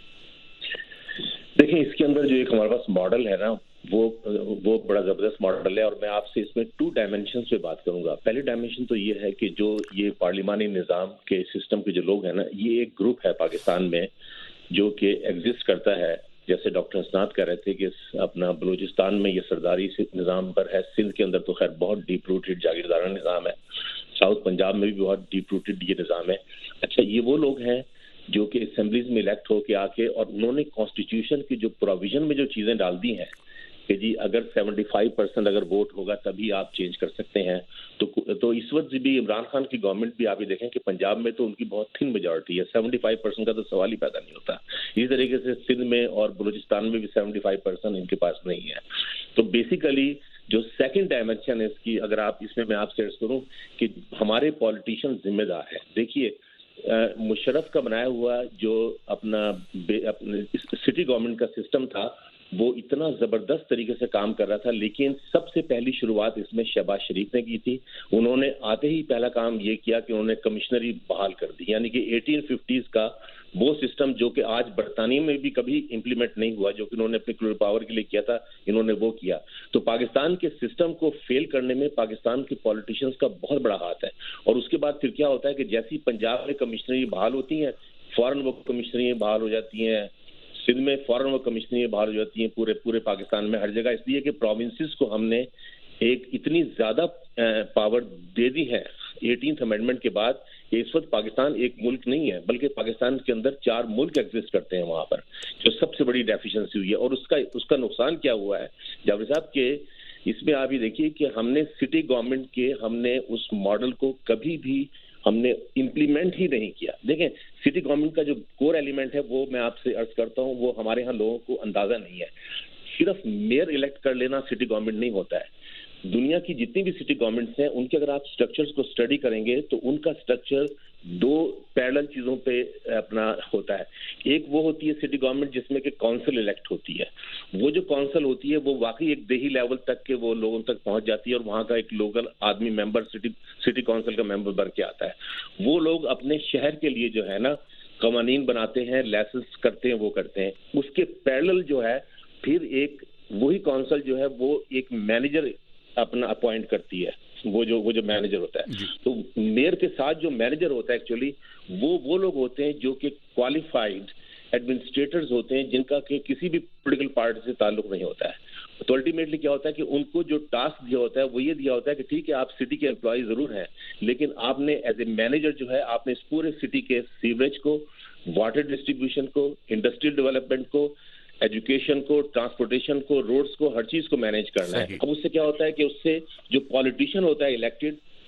دیکھیں, اس کے اندر جو ایک ہمارے پاس ماڈل ہے نا, وہ وہ بڑا زبردست ماڈل ہے, اور میں آپ سے اس میں ٹو ڈائمینشنز پہ بات کروں گا. پہلی ڈائمینشن تو یہ ہے کہ جو یہ پارلیمانی نظام کے سسٹم کے جو لوگ ہیں نا, یہ ایک گروپ ہے پاکستان میں جو کہ ایگزسٹ کرتا ہے. جیسے ڈاکٹر حسنات کہہ رہے تھے کہ اپنا بلوچستان میں یہ سرداری نظام پر ہے, سندھ کے اندر تو خیر بہت ڈیپ روٹڈ جاگیردارانہ نظام ہے, ساؤتھ پنجاب میں بھی بہت ڈیپ روٹڈ یہ نظام ہے. اچھا, یہ وہ لوگ ہیں جو کہ اسمبلیز میں الیکٹ ہو کے آ کے, اور انہوں نے کانسٹیٹیوشن کی جو پروویژن میں جو چیزیں ڈال دی ہیں کہ جی اگر سیونٹی فائیو پرسینٹ اگر ووٹ ہوگا تبھی آپ چینج کر سکتے ہیں. تو تو اس وقت بھی عمران خان کی گورنمنٹ بھی آپ یہ دیکھیں کہ پنجاب میں تو ان کی بہت تھن میجورٹی ہے, سیونٹی فائیو پرسینٹ کا تو سوال ہی پیدا نہیں ہوتا. اسی طریقے سے سندھ میں اور بلوچستان میں بھی سیونٹی فائیو پرسینٹ ان کے پاس نہیں ہے. تو بیسیکلی جو سیکنڈ ڈائمینشن ہے اس کی, اگر آپ اس میں میں آپ سے عرض کروں کہ ہمارے پالیٹیشین ذمہ دار ہیں. دیکھیے, مشرف کا بنایا ہوا جو اپنا سٹی گورنمنٹ کا سسٹم تھا وہ اتنا زبردست طریقے سے کام کر رہا تھا, لیکن سب سے پہلی شروعات اس میں شہباز شریف نے کی تھی. انہوں نے آتے ہی پہلا کام یہ کیا کہ انہوں نے کمشنری بحال کر دی, یعنی کہ ایٹین ففٹیز کا وہ سسٹم جو کہ آج برطانیہ میں بھی کبھی امپلیمنٹ نہیں ہوا, جو کہ انہوں نے اپنے کلور پاور کے لیے کیا تھا, انہوں نے وہ کیا. تو پاکستان کے سسٹم کو فیل کرنے میں پاکستان کے پالیٹیشینز کا بہت بڑا ہاتھ ہے. اور اس کے بعد پھر کیا ہوتا ہے کہ جیسی پنجاب میں کمشنری بحال ہوتی ہیں فوراً وہ کمشنری بحال ہو جاتی ہیں, سندھ میں فوراً وہ کمشنری بحال ہو جاتی ہیں, پورے پورے پاکستان میں ہر جگہ. اس لیے کہ پروونسز کو ہم نے ایک اتنی زیادہ پاور دے دی ہے ایٹینتھ امینڈمنٹ کے بعد کہ اس وقت پاکستان ایک ملک نہیں ہے بلکہ پاکستان کے اندر چار ملک ایگزسٹ کرتے ہیں وہاں پر, جو سب سے بڑی ڈیفیشنسی ہوئی ہے. اور اس کا اس کا نقصان کیا ہوا ہے جاوید صاحب کہ اس میں آپ یہ دیکھیے کہ ہم نے سٹی گورنمنٹ کے ہم نے اس ماڈل کو کبھی بھی ہم نے امپلیمنٹ ہی نہیں کیا. دیکھیں, سٹی گورنمنٹ کا جو کور ایلیمنٹ ہے وہ میں آپ سے عرض کرتا ہوں, وہ ہمارے ہاں لوگوں کو اندازہ نہیں ہے. صرف میئر الیکٹ کر لینا سٹی گورنمنٹ نہیں ہوتا ہے. دنیا کی جتنی بھی سٹی گورنمنٹس ہیں ان کے اگر آپ سٹرکچرز کو اسٹڈی کریں گے تو ان کا سٹرکچر دو پیرلل چیزوں پہ اپنا ہوتا ہے. ایک وہ ہوتی ہے سٹی گورنمنٹ جس میں کہ کونسل الیکٹ ہوتی ہے. وہ جو کونسل ہوتی ہے وہ واقعی ایک دیہی لیول تک کے وہ لوگوں تک پہنچ جاتی ہے, اور وہاں کا ایک لوکل آدمی ممبر سٹی سٹی کونسل کا ممبر بن کے آتا ہے. وہ لوگ اپنے شہر کے لیے جو ہے نا قوانین بناتے ہیں, لائسنس کرتے ہیں, وہ کرتے ہیں. اس کے پیرلل جو ہے پھر ایک وہی کونسل جو ہے وہ ایک مینیجر اپنا اپوائنٹ کرتی ہے, وہ جو وہ جو مینیجر ہوتا ہے. تو میئر کے ساتھ جو مینیجر ہوتا ہے ایکچولی وہ وہ لوگ ہوتے ہیں جو کہ کوالیفائڈ ایڈمنسٹریٹرز ہوتے ہیں جن کا کہ کسی بھی پولیٹیکل پارٹی سے تعلق نہیں ہوتا ہے. تو الٹیمیٹلی کیا ہوتا ہے کہ ان کو جو ٹاسک دیا ہوتا ہے وہ یہ دیا ہوتا ہے کہ ٹھیک ہے آپ سٹی کے امپلائی ضرور ہیں, لیکن آپ نے ایز اے مینیجر جو ہے آپ نے اس پورے سٹی کے سیوریج کو, واٹر ڈسٹریبیوشن کو, انڈسٹریل ڈیولپمنٹ کو, ایجوکیشن کو, ٹرانسپورٹیشن کو, روڈز کو, ہر چیز کو مینیج کرنا ہے. اب اس سے کیا ہوتا ہے کہ اس سے جو پالیٹیشین ہوتا ہے الیکٹڈ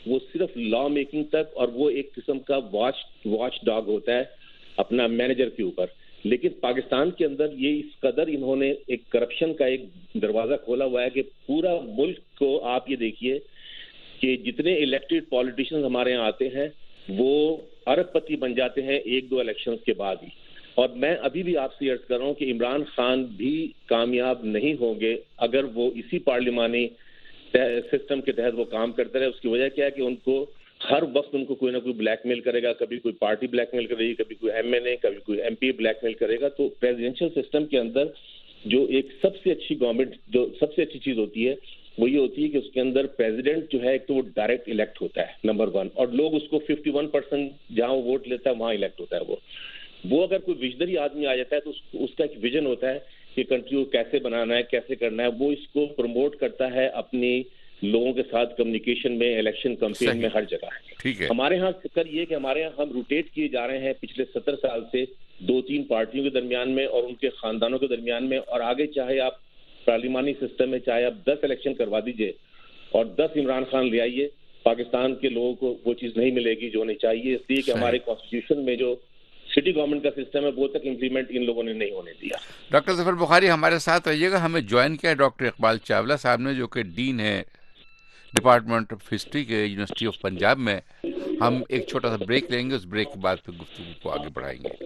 وہ صرف لا میکنگ تک، اور وہ ایک قسم کا واچ واچ ڈاگ ہوتا ہے اپنا مینیجر کے اوپر. لیکن پاکستان کے اندر یہ اس قدر انہوں نے ایک کرپشن کا ایک دروازہ کھولا ہوا ہے کہ پورا ملک کو آپ یہ دیکھیے کہ جتنے الیکٹڈ پالیٹیشنز ہمارے یہاں آتے ہیں وہ ارب پتی بن جاتے ہیں ایک دو الیکشنز کے بعد ہی. اور میں ابھی بھی آپ سے عرض کر رہا ہوں کہ عمران خان بھی کامیاب نہیں ہوں گے اگر وہ اسی پارلیمانی سسٹم کے تحت وہ کام کرتے رہے. اس کی وجہ کیا ہے کہ ان کو ہر وقت ان کو کوئی نہ کوئی بلیک میل کرے گا، کبھی کوئی پارٹی بلیک میل کرے گی، کبھی کوئی ایم این اے، کبھی کوئی ایم پی بلیک میل کرے گا. تو پریزیڈینشیل سسٹم کے اندر جو ایک سب سے اچھی گورنمنٹ جو سب سے اچھی چیز ہوتی ہے وہ یہ ہوتی ہے کہ اس کے اندر پریزیڈنٹ جو ہے ایک تو وہ ڈائریکٹ الیکٹ ہوتا ہے نمبر ون، اور لوگ اس کو ففٹی ون پرسینٹ جہاں وہ ووٹ لیتا ہے وہاں الیکٹ ہوتا ہے. وہ وہ اگر کوئی وژنری آدمی آ جاتا ہے تو اس کا ایک ویژن ہوتا ہے کہ کنٹری کو کیسے بنانا ہے، کیسے کرنا ہے. وہ اس کو پروموٹ کرتا ہے اپنی لوگوں کے ساتھ کمیونیکیشن میں، الیکشن کمپین میں، ہر جگہ. ہمارے ہاں کر یہ کہ ہمارے ہاں ہم روٹیٹ کیے جا رہے ہیں پچھلے ستر سال سے دو تین پارٹیوں کے درمیان میں اور ان کے خاندانوں کے درمیان میں، اور آگے چاہے آپ پارلیمانی سسٹم میں چاہے آپ دس الیکشن کروا دیجئے اور دس عمران خان لے آئیے، پاکستان کے لوگوں کو وہ چیز نہیں ملے گی جو ہونی چاہیے. اس لیے کہ ہمارے کانسٹیٹیوشن میں جو سٹی گورنمنٹ کا سسٹم ہے وہ تک امپلیمنٹ ان لوگوں نے نہیں ہونے دیا. ڈاکٹر ظفر بخاری ہمارے ساتھ رہیے گا. ہمیں جوائن کیا ہے ڈاکٹر اقبال چاولہ صاحب نے، جو کہ ڈین ہے ڈپارٹمنٹ آف ہسٹری کے یونیورسٹی آف پنجاب میں. ہم ایک چھوٹا سا بریک لیں گے، اس بریک کے بعد پھر گفتگو کو آگے بڑھائیں گے.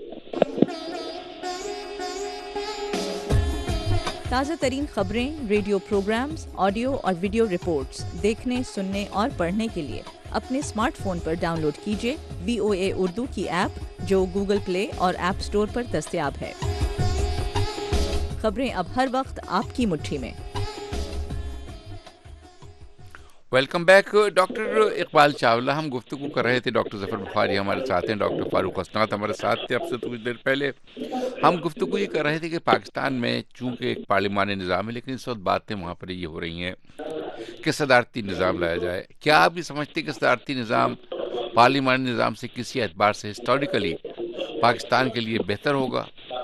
تازہ ترین خبریں، ریڈیو پروگرامز، آڈیو اور ویڈیو رپورٹس دیکھنے، سننے اور پڑھنے کے لیے اپنے اسمارٹ فون پر ڈاؤن لوڈ کیجیے وی او اے اردو کی ایپ، جو گوگل پلے اور ایپ اسٹور پر دستیاب ہے. خبریں اب ہر وقت آپ کی مٹھی میں. Welcome back. Doctor Iqbal Chawla, ہم گفتگو کر رہے تھے. ڈاکٹر ظفر بخاری ہمارے ساتھ ہیں، ڈاکٹر فاروق اسناد ہمارے ساتھ تھے اب سے کچھ دیر پہلے. ہم گفتگو یہ کر رہے تھے کہ پاکستان میں چونکہ ایک پارلیمانی نظام ہے، لیکن اس وقت باتیں وہاں پر یہ ہو رہی ہیں کہ صدارتی نظام لایا جائے. کیا آپ یہ سمجھتے کہ صدارتی نظام پارلیمانی نظام سے کسی اعتبار سے ہسٹوریکلی پاکستان کے لیے بہتر ہوگا؟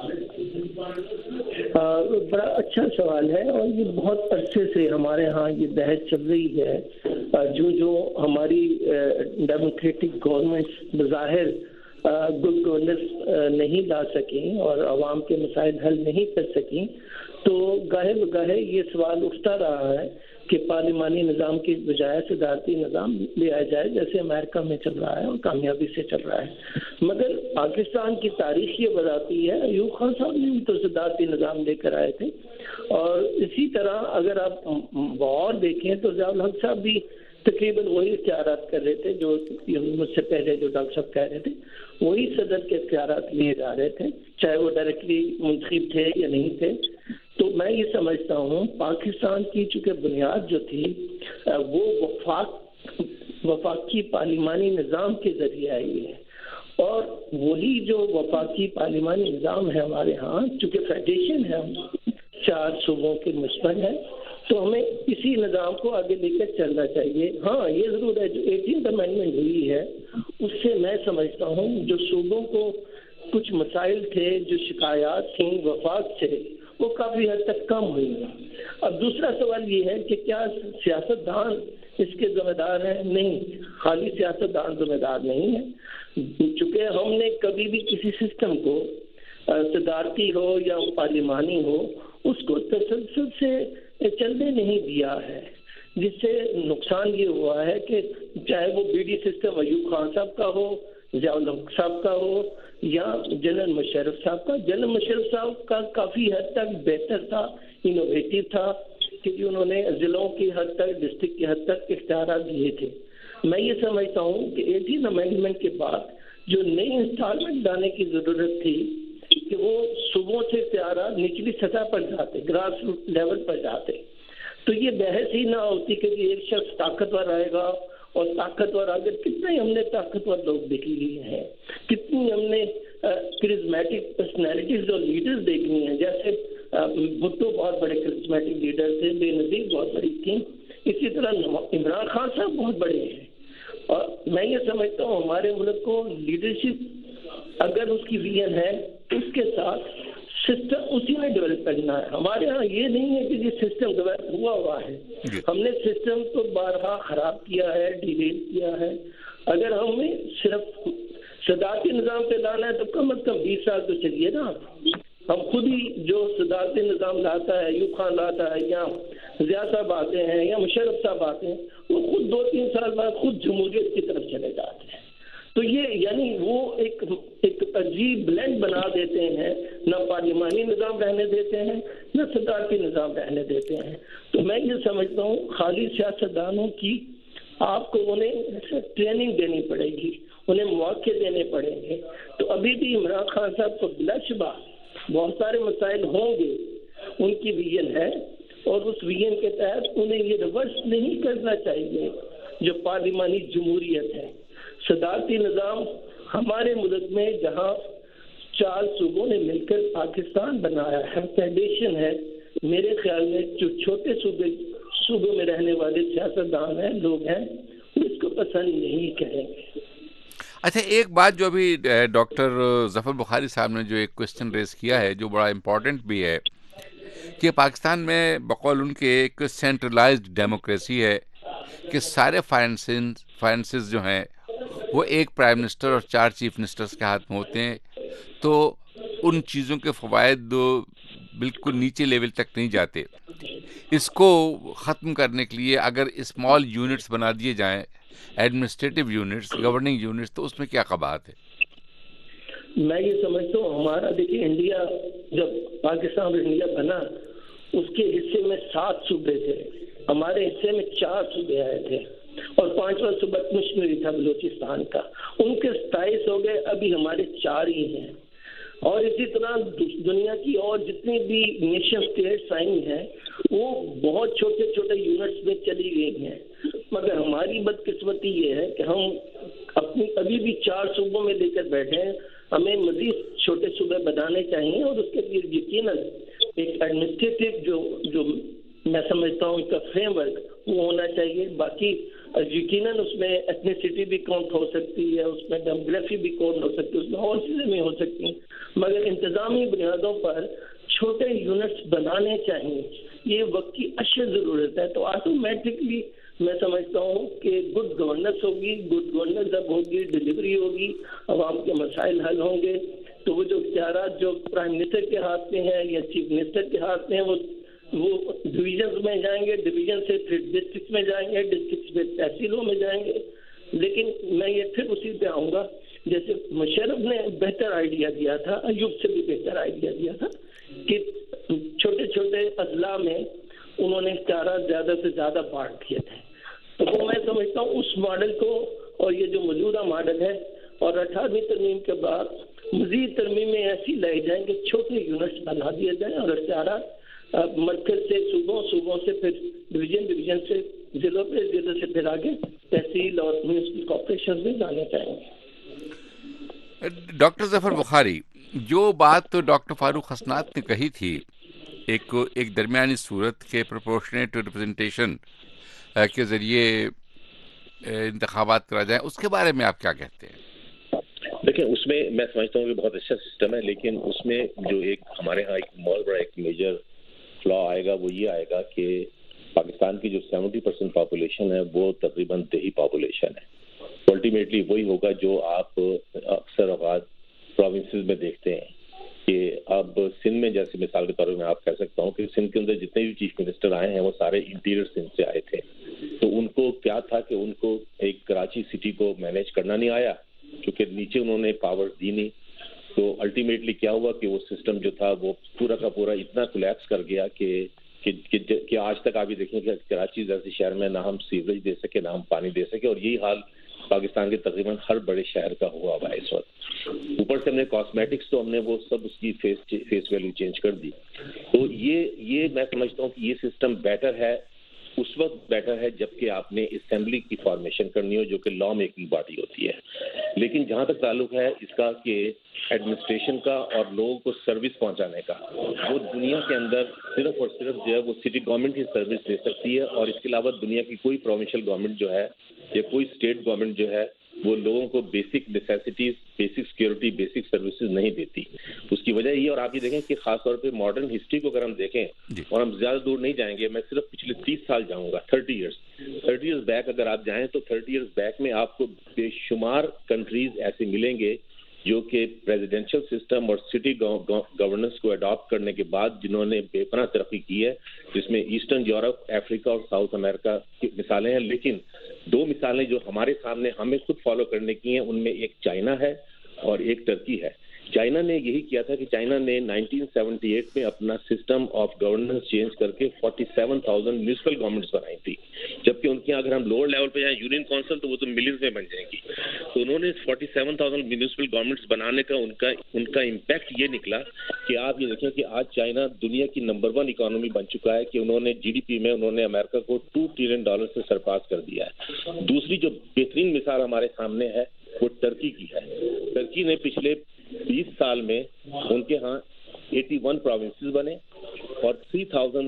بڑا اچھا سوال ہے، اور یہ بہت عرصے سے ہمارے ہاں یہ بحث چل رہی ہے. جو جو ہماری ڈیموکریٹک گورنمنٹ بظاہر گڈ گورننس نہیں لا سکیں اور عوام کے مسائل حل نہیں کر سکیں، تو گاہے بگاہے یہ سوال اٹھتا رہا ہے کہ پارلیمانی نظام کی بجائے صدارتی نظام لے آیا جائے، جیسے امریکہ میں چل رہا ہے اور کامیابی سے چل رہا ہے. مگر پاکستان کی تاریخ یہ بتاتی ہے، ایوب خان صاحب نے بھی تو صدارتی نظام لے کر آئے تھے. اور اسی طرح اگر آپ اور دیکھیں تو ضیاء الحق صاحب بھی تقریباً وہی اختیارات کر رہے تھے جو مجھ سے پہلے جو ڈاکٹر صاحب کہہ رہے تھے، وہی صدر کے اختیارات لیے جا رہے تھے، چاہے وہ ڈائریکٹلی منتخب تھے یا نہیں تھے. تو میں یہ سمجھتا ہوں پاکستان کی چونکہ بنیاد جو تھی وہ وفاق وفاقی پارلیمانی نظام کے ذریعے آئی ہے، اور وہی جو وفاقی پارلیمانی نظام ہے ہمارے ہاں، چونکہ فیڈریشن ہے، چار صوبوں کے مشتمل ہے، تو ہمیں اسی نظام کو آگے لے کر چلنا چاہیے. ہاں یہ ضرور ہے جو ایٹینتھ امینڈمنٹ ہوئی ہے اس سے میں سمجھتا ہوں جو صوبوں کو کچھ مسائل تھے، جو شکایات تھیں وفاق سے، وہ کافی حد تک کم ہوئی ہیں. اب دوسرا سوال یہ ہے کہ کیا سیاست دان اس کے ذمہ دار ہیں؟ نہیں، خالی سیاست دان ذمہ دار نہیں ہے. چونکہ ہم نے کبھی بھی کسی سسٹم کو صدارتی ہو یا پارلیمانی ہو اس کو تسلسل سے چلنے نہیں دیا ہے، جس سے نقصان یہ ہوا ہے کہ چاہے وہ B D system Ayub Khan sahib کا ہو، ضیاء الحق صاحب کا ہو یا جنرل مشرف صاحب کا. جنرل مشرف صاحب کا کافی حد تک بہتر تھا، انوویٹو تھا، کہ انہوں نے ضلعوں کی حد تک، ڈسٹرکٹ کی حد تک اختیارات دیے تھے. میں یہ سمجھتا ہوں کہ ایٹین امینڈمنٹ کے بعد جو نئی انسٹالمنٹ لانے کی ضرورت تھی کہ وہ صوبوں سے اختیارات نچلی سطح پر جاتے، گراس روٹ لیول پر جاتے، تو یہ بحث ہی نہ ہوتی کہ ایک شخص طاقتور آئے گا اور طاقتور اگر کتنے ہم نے طاقتور لوگ دیکھ لیے ہیں، کتنی ہم نے کرزمیٹک پرسنالٹیز اور لیڈرز دیکھنی ہیں. جیسے بھٹو بہت بڑے کرزمیٹک لیڈر تھے، بے نظیر بہت بڑی تھیں، اسی طرح عمران خان صاحب بہت بڑے ہیں. اور میں یہ سمجھتا ہوں ہمارے ملک کو لیڈرشپ اگر اس کی ویژن ہے اس کے ساتھ سسٹم اسی میں ڈیولپ کرنا ہے. ہمارے ہاں یہ نہیں ہے کہ یہ سسٹم ڈیولپ ہوا ہوا ہے, ہم نے سسٹم تو بارہا خراب کیا ہے, ڈیلیٹ کیا ہے. اگر ہمیں صرف صدارتی نظام پہ لانا ہے تو کم از کم بیس سال تو چلیے نا. ہم خود ہی جو صدارتی نظام لاتا ہے, ایوب خان لاتا ہے, یا ضیاء صاحب آتے ہیں, یا مشرف صاحب آتے ہیں, وہ خود دو تین سال بعد خود جمہوریت کی طرف چلے جاتے ہیں. تو یہ یعنی وہ ایک ایک عجیب بلینڈ بنا دیتے ہیں, نہ پارلیمانی نظام رہنے دیتے ہیں نہ صدارتی نظام رہنے دیتے ہیں. تو میں یہ سمجھتا ہوں خالی سیاستدانوں کی آپ کو انہیں ٹریننگ دینی پڑے گی, انہیں مواقع دینے پڑیں گے. تو ابھی بھی عمران خان صاحب کو بلا شبہ بہت سارے مسائل ہوں گے, ان کی ویژن ہے, اور اس ویژن کے تحت انہیں یہ ریورس نہیں کرنا چاہیے جو پارلیمانی جمہوریت ہے. صدارتی نظام ہمارے ملک میں جہاں چار صوبوں نے مل کر پاکستان بنایا ہے, فیڈریشن ہے, میرے خیال میں جو چھوٹے صوبے صوبوں میں رہنے والے سیاستدان ہیں, لوگ ہیں, وہ اس کو پسند نہیں کریں گے. اچھا, ایک بات جو ابھی ڈاکٹر ظفر بخاری صاحب نے جو ایک کوشچن ریز کیا ہے جو بڑا امپورٹنٹ بھی ہے کہ پاکستان میں بقول ان کے ایک سینٹرلائزڈ ڈیموکریسی ہے کہ سارے فائنینسز فائنینسز جو ہیں وہ ایک پرائم منسٹر اور چار چیف منسٹرز کے ہاتھ میں ہوتے ہیں, تو ان چیزوں کے فوائد بالکل نیچے لیول تک نہیں جاتے. اس کو ختم کرنے کے لیے اگر اسمال یونٹس بنا دیے جائیں, ایڈمنسٹریٹو یونٹس, گورننگ یونٹس, تو اس میں کیا قباحت ہے؟ میں یہ سمجھتا ہوں ہمارا دیکھیے انڈیا جب پاکستان اور انڈیا بنا اس کے حصے میں سات صوبے تھے, ہمارے حصے میں چار صوبے آئے تھے, اور پانچواں صوبہ کشمیری تھا بلوچستان کا. ان کے ستائیس ہو گئے, ابھی ہمارے چار ہی ہیں. اور اسی طرح دنیا کی اور جتنی بھی نیشن اسٹیٹس آئی ہیں وہ بہت چھوٹے چھوٹے یونٹس میں چلی گئی ہیں, مگر ہماری بدقسمتی یہ ہے کہ ہم اپنی ابھی بھی چار صوبوں میں لے کر بیٹھے ہیں. ہمیں مزید چھوٹے صوبے بنانے چاہیے, اور اس کے لیے یقیناً ایک ایڈمنسٹریٹو جو جو میں سمجھتا ہوں کا فریم ورک وہ ہونا چاہیے. باقی یقیناً اس میں ایتھنیسٹی بھی کاؤنٹ ہو سکتی ہے, اس میں ڈیموگرافی بھی کاؤنٹ ہو سکتی ہے, اس میں اور چیزیں بھی ہو سکتی ہیں, مگر انتظامی بنیادوں پر چھوٹے یونٹس بنانے چاہیے. یہ وقت کی اشد ضرورت ہے. تو آٹومیٹکلی میں سمجھتا ہوں کہ گڈ گورننس ہوگی, گڈ گورننس جب ہوگی ڈلیوری ہوگی, عوام کے مسائل حل ہوں گے. تو وہ جو اختیارات جو پرائم منسٹر کے ہاتھ میں ہیں یا چیف منسٹر کے ہاتھ میں ہیں وہ وہ ڈویژنز میں جائیں گے, ڈویژن سے پھر ڈسٹرکٹ میں جائیں گے, ڈسٹرکٹ سے تحصیلوں میں جائیں گے. لیکن میں یہ پھر اسی پہ آؤں گا جیسے مشرف نے بہتر آئیڈیا دیا تھا, ایوب سے بھی بہتر آئیڈیا دیا تھا کہ چھوٹے چھوٹے اضلاع میں انہوں نے اختیارات زیادہ سے زیادہ بانٹ دیے تھے. تو وہ میں سمجھتا ہوں اس ماڈل کو اور یہ جو موجودہ ماڈل ہے اور اٹھارہویں ترمیم کے بعد مزید ترمیمیں ایسی لائی جائیں کہ چھوٹے یونٹس بنا دیے جائیں اور اختیارات مرکز سے صوبوں, صوبوں سے پھر ڈویژن, ڈویژن سے ضلعوں پہ, ضلع سے پھر آگے تحصیل اور میونسپل کارپوریشن میں جانے چاہیں گے. ڈاکٹر ظفر بخاری, جو بات تو ڈاکٹر فاروق حسنات نے کہی تھی ایک ایک درمیانی صورت کے پروپورشنیٹ ریپرزنٹیشن کے ذریعے انتخابات کرا جائیں, اس کے بارے میں آپ کیا کہتے ہیں؟ دیکھیں اس میں میں سمجھتا ہوں کہ بہت اچھا سسٹم ہے, لیکن اس میں جو ایک ہمارے ہاں ایک بہت بڑا ایک میجر فلا آئے گا وہ یہ آئے گا کہ پاکستان کی جو سیونٹی پرسینٹ پاپولیشن ہے وہ تقریباً دیہی پاپولیشن ہے. الٹیمیٹلی وہی ہوگا جو آپ اکثر اوقات پروونسز میں دیکھتے ہیں کہ اب سندھ میں جیسے مثال کے طور پر میں آپ کہہ سکتا ہوں کہ سندھ کے اندر جتنے بھی چیف منسٹر آئے ہیں وہ سارے انٹیریئر سندھ سے آئے تھے. تو ان کو کیا تھا کہ ان کو ایک کراچی سٹی کو مینیج کرنا نہیں آیا کیونکہ نیچے انہوں نے پاور دی نہیں. تو الٹیمیٹلی کیا ہوا کہ وہ سسٹم جو تھا وہ پورا کا پورا اتنا کولیپس کر گیا کہ کہ آج تک آپ یہ دیکھیں کہ کراچی جیسے شہر میں نہ ہم سیوریج دے سکے نہ ہم پانی دے سکے, اور یہی حال پاکستان کے تقریباً ہر بڑے شہر کا ہوا ہوا ہے اس وقت. اوپر سے ہم نے کاسمیٹکس تو ہم نے وہ سب اس کی فیس فیس ویلیو چینج کر دی. تو یہ یہ میں سمجھتا ہوں کہ یہ سسٹم بیٹر ہے, اس وقت بیٹر ہے جبکہ آپ نے اسمبلی کی فارمیشن کرنی ہو جو کہ لا میکنگ باڈی ہوتی ہے. لیکن جہاں تک تعلق ہے اس کا کہ ایڈمنسٹریشن کا اور لوگوں کو سروس پہنچانے کا, وہ دنیا کے اندر صرف اور صرف جو ہے وہ سٹی گورنمنٹ ہی سروس دے سکتی ہے, اور اس کے علاوہ دنیا کی کوئی پروونشل گورنمنٹ جو ہے یا کوئی اسٹیٹ گورنمنٹ جو ہے وہ لوگوں کو basic necessities, basic security, basic services نہیں دیتی. اس کی وجہ یہ، اور آپ یہ دیکھیں کہ خاص طور پہ ماڈرن ہسٹری کو اگر ہم دیکھیں، اور ہم زیادہ دور نہیں جائیں گے، میں صرف پچھلے تیس سال جاؤں گا، thirty years thirty years back اگر آپ جائیں تو تھرٹی ایئرس بیک میں آپ کو بے شمار کنٹریز ایسے ملیں گے جو کہ پریزیڈینشل سسٹم اور سٹی گورننس کو اڈاپٹ کرنے کے بعد جنہوں نے بے پناہ ترقی کی ہے، جس میں ایسٹرن یورپ، افریقہ اور ساؤتھ امریکہ کی مثالیں ہیں. لیکن دو مثالیں جو ہمارے سامنے ہمیں خود فالو کرنے کی ہیں، ان میں ایک چائنا ہے اور ایک ٹرکی ہے. چائنا نے یہی کیا تھا کہ چائنا نے نائنٹین سیونٹی ایٹ میں اپنا سسٹم آف گورننس چینج کر کے forty seven thousand municipal governments بنائی تھی، جبکہ ان کے یہاں اگر ہم لوور لیول پہ جائیں یونین کونسل تو وہ تو ملینز میں بن جائیں گی. تو انہوں نے forty seven thousand municipal governments بنانے کا ان کا ان کا امپیکٹ یہ نکلا کہ آپ یہ دیکھیں کہ آج چائنا دنیا کی نمبر ون اکانومی بن چکا ہے، کہ انہوں نے جی ڈی پی میں انہوں نے امریکہ کو ٹو ٹریلین ڈالر سے سرپاس کر دیا ہے. دوسری جو بہترین مثال ہمارے سامنے ہے وہ ٹرکی کی ہے. ٹرکی نے پچھلے بیس سال میں ان کے ہاں ایٹی ون پروونسز بنے اور تھری تھاؤزینڈ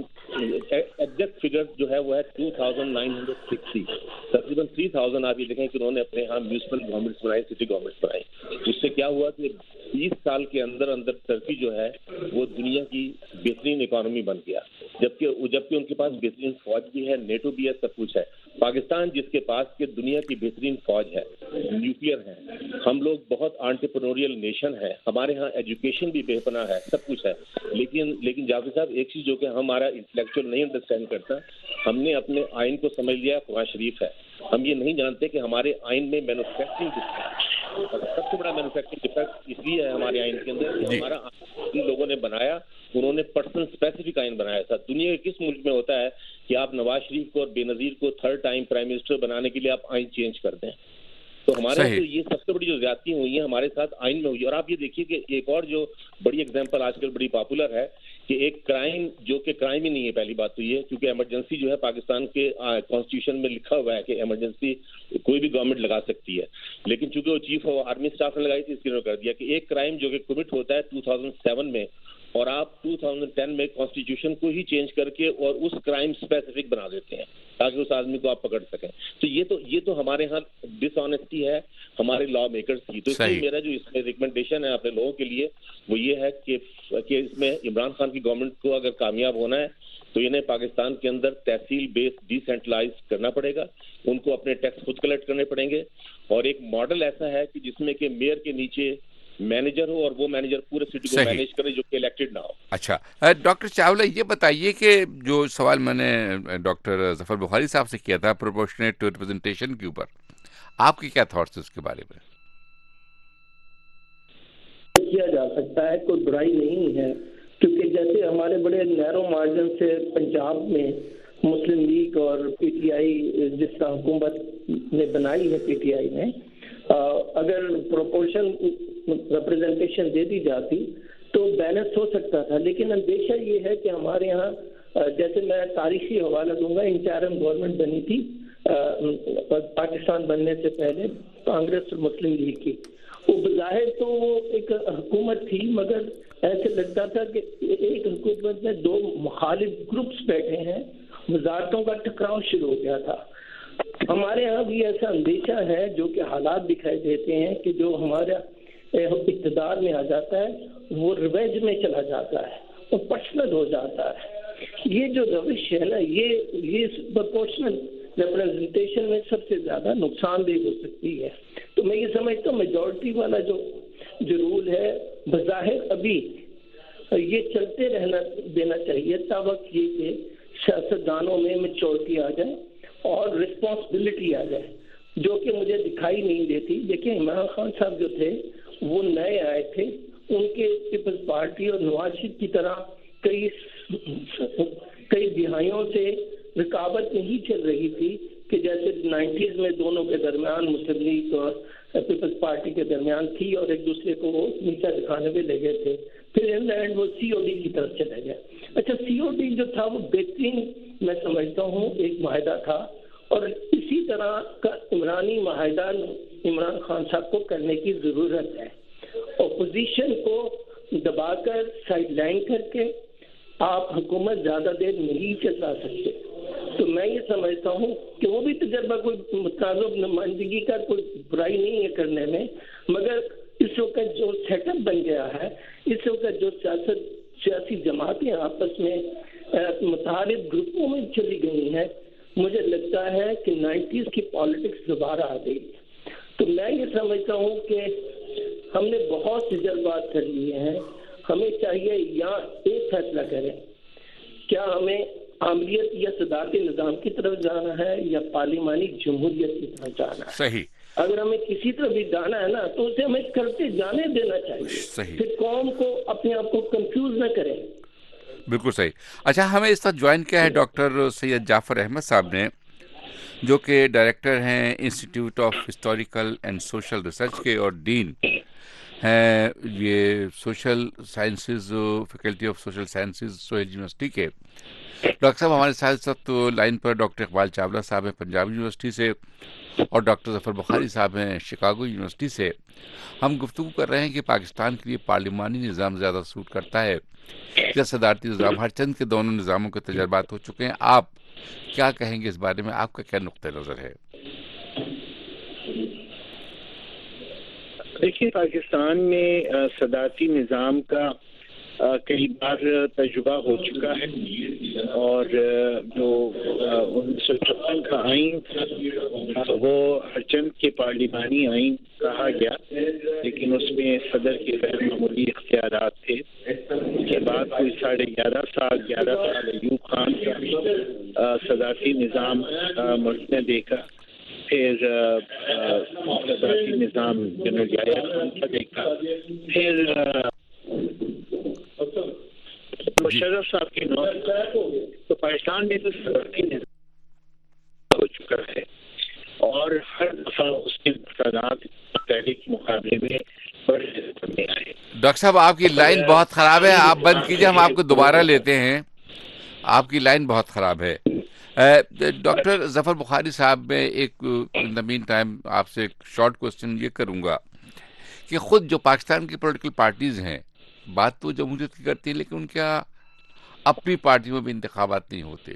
ایگزیکٹ فگر جو ہے وہ ہے two thousand nine hundred sixty, تقریباً تھری تھاؤزینڈ آپ یہ دیکھیں کہ انہوں نے اپنے یہاں میونسپل گورنمنٹس بنائی، سٹی گورنمنٹس بنائی. اس سے کیا ہوا کہ بیس سال کے اندر اندر ٹرکی جو ہے وہ دنیا کی بہترین اکانومی بن گیا، جبکہ جبکہ ان کے پاس بہترین فوج بھی ہے، نیٹو بھی ہے، سب کچھ ہے. پاکستان جس کے پاس کہ دنیا کی بہترین فوج ہے، نیوکلیئر ہے، ہم لوگ بہت انٹرپرینوریل نیشن ہے، ہمارے ہاں ایجوکیشن بھی بے پناہ ہے، سب کچھ ہے. لیکن لیکن جعفر صاحب ایک چیز جو کہ ہمارا انٹلیکچوئل نہیں انڈرسٹینڈ کرتا، ہم نے اپنے آئین کو سمجھ لیا قرآن شریف ہے. ہم یہ نہیں جانتے کہ ہمارے آئین میں مینوفیکچرنگ ڈیفیکٹ، سب سے بڑا مینوفیکچرنگ ڈیفیکٹ اس لیے ہے ہمارے آئین کے اندر کہ ہمارا جن لوگوں نے بنایا انہوں نے پرسنل اسپیسیفک آئین بنایا تھا. دنیا کے کس ملک میں ہوتا ہے کہ آپ نواز شریف کو اور بے نظیر کو تھرڈ ٹائم پرائم منسٹر بنانے کے لیے آپ آئین چینج کر دیں؟ تو ہمارے یہاں یہ سب سے بڑی جو زیادتی ہوئی ہیں ہمارے ساتھ آئین میں ہوئی ہے. اور آپ یہ دیکھیے کہ ایک اور جو بڑی ایگزامپل آج کل بڑی پاپولر ہے کہ ایک کرائم جو کہ کرائم ہی نہیں ہے، پہلی بات تو یہ کیونکہ ایمرجنسی جو ہے پاکستان کے کانسٹیٹیوشن میں لکھا ہوا ہے کہ ایمرجنسی کوئی بھی گورنمنٹ لگا سکتی ہے، لیکن چونکہ وہ چیف آف آرمی اسٹاف نے لگائی تھی اس لیے کر دیا کہ ایک کرائم جو کہ کمٹ ہوتا ہے ٹو تھاؤزینڈ سیون میں اور آپ ٹو تھاؤزینڈ ٹین میں کانسٹیٹیوشن کو ہی چینج کر کے اور اس کرائم اسپیسیفک بنا دیتے ہیں تاکہ اس آدمی کو آپ پکڑ سکیں. تو یہ تو یہ تو ہمارے ہاں ڈس آنیسٹی ہے ہمارے لا میکرز کی. تو اس لیے میرا جو اس میں ریکمنڈیشن ہے اپنے لوگوں کے لیے وہ یہ ہے کہ کہ اس میں عمران خان کی گورنمنٹ کو اگر کامیاب ہونا ہے تو انہیں پاکستان کے اندر تحصیل بیس ڈی سینٹرلائز کرنا پڑے گا، ان کو اپنے ٹیکس خود کلیکٹ کرنے پڑیں گے، اور ایک ماڈل ایسا ہے کہ جس میں کہ میئر کے نیچے مینیجر ہو اور وہ مینیجر پورے سٹی کو مینیج کرے جو کہ الیکٹڈ نہ ہو. اچھا ڈاکٹر چاولہ یہ بتائیے کہ جو سوال میں نے ڈاکٹر ظفر بخاری صاحب سے کیا تھا پروپورشنیٹ ٹو ریپرزنٹیشن کے اوپر، آپ کے کیا تھاٹس اس کے بارے میں؟ کیا جا سکتا ہے، کوئی برائی نہیں ہے، کیونکہ جیسے ہمارے بڑے نیرو مارجن سے پنجاب میں مسلم لیگ اور پی ٹی آئی جس کا حکومت نے بنائی ہے پی ٹی آئی نے، اگر پروپورشن ریپرزنٹیشن دے دی جاتی تو بیلنس ہو سکتا تھا. لیکن اندیشہ یہ ہے کہ ہمارے یہاں جیسے میں تاریخی حوالہ دوں گا، انٹرم گورنمنٹ بنی تھی پاکستان بننے سے پہلے کانگریس اور مسلم لیگ کی. وہ بظاہر تو وہ ایک حکومت تھی مگر ایسے لگتا تھا کہ ایک حکومت میں دو مخالف گروپس بیٹھے ہیں، وزارتوں کا ٹکراؤ شروع ہو گیا تھا. ہمارے یہاں بھی ایسا اندیشہ ہے جو کہ حالات دکھائی دیتے ہیں کہ جو ہمارا اقتدار میں آ جاتا ہے وہ ریویج میں چلا جاتا ہے، وہ پرسنل ہو جاتا ہے. یہ جو روش ہے نا یہ یہ پرپورشنل ریپرزنٹیشن میں سب سے زیادہ نقصان دہ ہو سکتی ہے. تو میں یہ سمجھتا ہوں میجورٹی والا جو جو رول ہے بظاہر ابھی یہ چلتے رہنا دینا چاہیے تا وقت یہ کہ سیاستدانوں میں میچورٹی آ جائے اور رسپانسبلٹی آ جائے، جو کہ مجھے دکھائی نہیں دیتی. دیکھیں عمران خان صاحب جو تھے وہ نئے آئے تھے، ان کے پیپلز پارٹی اور نواز شریف کی طرح کئی کئی دہائیوں سے رکاوٹ نہیں چل رہی تھی کہ جیسے نائنٹیز میں دونوں کے درمیان مسلم لیگ اور پیپلز پارٹی کے درمیان تھی اور ایک دوسرے کو وہ نیچا دکھانے میں لگے تھے. پھر ان اینڈ وہ سی او ڈی کی طرف چلے گئے. اچھا سی او ڈی جو تھا وہ بہترین میں سمجھتا ہوں ایک معاہدہ تھا، اور اسی طرح کا عمرانی معاہدہ عمران خان صاحب کو کرنے کی ضرورت ہے. اپوزیشن کو دبا کر سائڈ لائن کر کے آپ حکومت زیادہ دیر نہیں چلا سکتے. تو میں یہ سمجھتا ہوں کہ وہ بھی تجربہ کوئی متنازع نمائندگی کا کوئی برائی نہیں ہے کرنے میں، مگر اس وقت جو سیٹ اپ بن گیا ہے، اس وقت جو سیاست سیاسی جماعتیں آپس میں متحرک گروپوں میں چلی گئی ہیں، مجھے لگتا ہے کہ نائنٹیز کی پالیٹکس دوبارہ آ گئی. تو میں یہ سمجھتا ہوں کہ ہم نے بہت سے تجربات کر لیے ہیں، ہمیں چاہیے یا ایک فیصلہ کریں، کیا ہمیں عاملیت یا صدارتی نظام کی طرف جانا ہے یا پارلیمانی جمہوریت کی طرف جانا ہے. صحیح. اگر ہمیں کسی طرف بھی جانا ہے نا تو اسے ہمیں کرتے جانے دینا چاہیے. صحیح. پھر قوم کو اپنے آپ کو کنفیوز نہ کریں. بالکل صحیح. اچھا، ہمیں اس وقت جوائن کیا ہے ڈاکٹر سید جعفر احمد صاحب نے، جو کہ ڈائریکٹر ہیں institute of historical and social research کے اور ڈین ہیں یہ social sciences faculty of social sciences Sohail university کے. ڈاکٹر صاحب ہمارے ساتھ ساتھ لائن پر ڈاکٹر اقبال چاولہ صاحب ہیں پنجاب یونیورسٹی سے، اور ڈاکٹر ظفر بخاری صاحب ہیں شکاگو یونیورسٹی سے. ہم گفتگو کر رہے ہیں کہ پاکستان کے لیے پارلیمانی نظام زیادہ سوٹ کرتا ہے یا صدارتی نظام. ہر چند کے دونوں نظاموں کے تجربات ہو چکے ہیں. آپ کیا کہیں گے اس بارے میں؟ آپ کا کیا نقطہ نظر ہے؟ دیکھیے، پاکستان میں صدارتی نظام کا کئی بار تجربہ ہو چکا ہے، اور جو انیس سو چھپن کا آئین تھا وہ ہر چند کے پارلیمانی آئین کہا گیا، لیکن اس میں صدر کے غیر معمولی اختیارات تھے. اس کے بعد کوئی ساڑھے گیارہ سال گیارہ سال ایوب خان کا صدارتی نظام ملک نے دیکھا، پھر صدارتی نظام جنرل یحییٰ خان کا دیکھا، پھر مشرف صاحب کی نوبت. تو پاکستان میں تو صدارتی نظام ہو چکا ہے، اور ہر دفعہ اس کے نقصانات پہلے کے مقابلے میں بڑے سامنے آئے. ڈاکٹر صاحب آپ کی لائن بہت خراب ہے، آپ بند کیجیے، ہم آپ کو دوبارہ لیتے ہیں. آپ کی لائن بہت خراب ہے. ڈاکٹر ظفر بخاری صاحب، میں ایک ان دا مین ٹائم آپ سے ایک شارٹ کوسچن یہ کروں گا کہ خود جو پاکستان کی پولیٹیکل پارٹیز ہیں بات تو جمہوریت کی کرتی ہیں، لیکن ان کے اپنی پارٹیوں میں بھی انتخابات نہیں ہوتے،